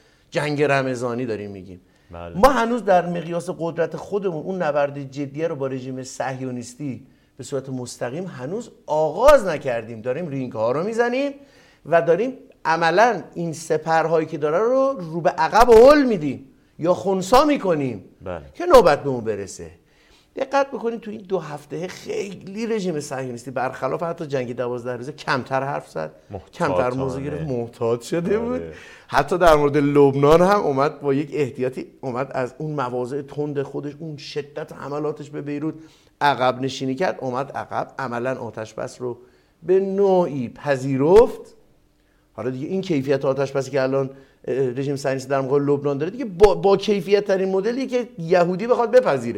جنگ رمضانی داریم میگیم. بله. ما هنوز در مقیاس قدرت خودمون اون نبرد جدی رو با رژیم صهیونیستی به صورت مستقیم هنوز آغاز نکردیم. داریم رینگ ها رو میزنیم و داریم عملا این سپرهایی که داره رو رو به عقب هل میدیم یا خنثی میکنیم بله. که نوبت به اون برسه. دقت بکنید تو این دو هفته خیلی رژیم صهیونیستی برخلاف حتی جنگ دوازده روزه کمتر حرف زد، کمتر موضوع گرفت، محتاط شده بود. حتی در مورد لبنان هم اومد با یک احتیاطی، اومد از اون مواضع تند خودش، اون شدت حملاتش به بیروت عقب نشینی کرد، اومد عقب، عملا آتش بس رو به نوعی پذیرفت. حالا دیگه این کیفیت آتش بسی که الان رژیم صهیونیستی در مقابل لبنان داره دیگه با, با کیفیت ترین مدلی که یهودی بخواد بپذیره.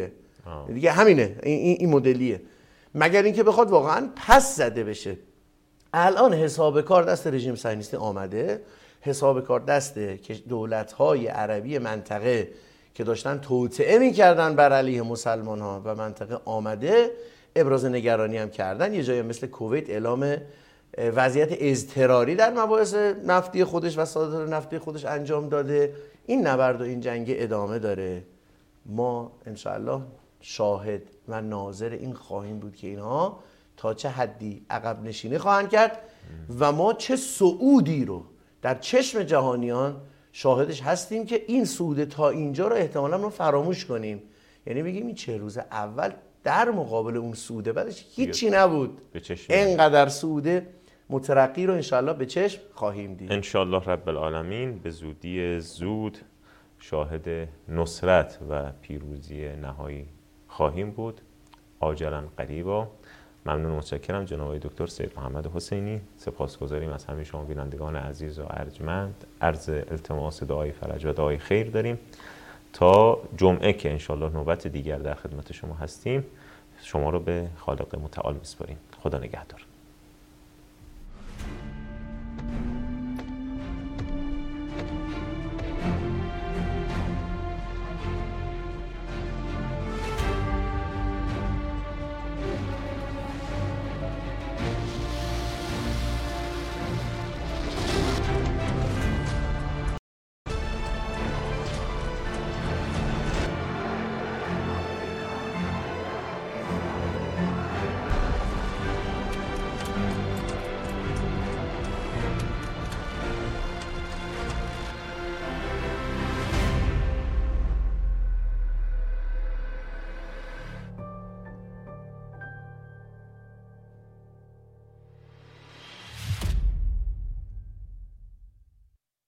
دیگه همینه، این این مدلیه، مگر اینکه بخواد واقعا پس زده بشه. الان حساب کار دست رژیم صهیونیستی آمده، حساب کار دست دولت‌های عربی منطقه که داشتن توطئه می‌کردن بر علیه مسلمان‌ها و منطقه آمده، ابراز نگرانی هم کردن. یه جایی مثل کویت اعلام وضعیت اضطراری در مباحث نفتی خودش و صادرات نفتی خودش انجام داده. این نبرد و این جنگ ادامه داره. ما انشاءالله شاهد و ناظر این خواهیم بود که اینها تا چه حدی عقب نشینی خواهند کرد و ما چه صعودی رو در چشم جهانیان شاهدش هستیم که این صعود تا اینجا رو احتمالاً ما فراموش کنیم. یعنی بگیم این چه روز اول در مقابل اون صعود بعدش هیچی نبود، اینقدر صعود مترقی رو انشاءالله به چشم خواهیم دید. انشاءالله رب العالمین به زودی زود شاهد نصرت و پیروزی نهایی خواهیم بود، عاجلا قریبا. ممنون، متشکرم جناب آقای دکتر سید محمد حسینی. سپاسگزاریم از همه شما بینندگان عزیز و ارجمند. عرض التماس دعای فرج و دعای خیر داریم تا جمعه که انشاءالله نوبت دیگر در خدمت شما هستیم. شما رو به خالق متعال میسپاریم. خدا نگهدار.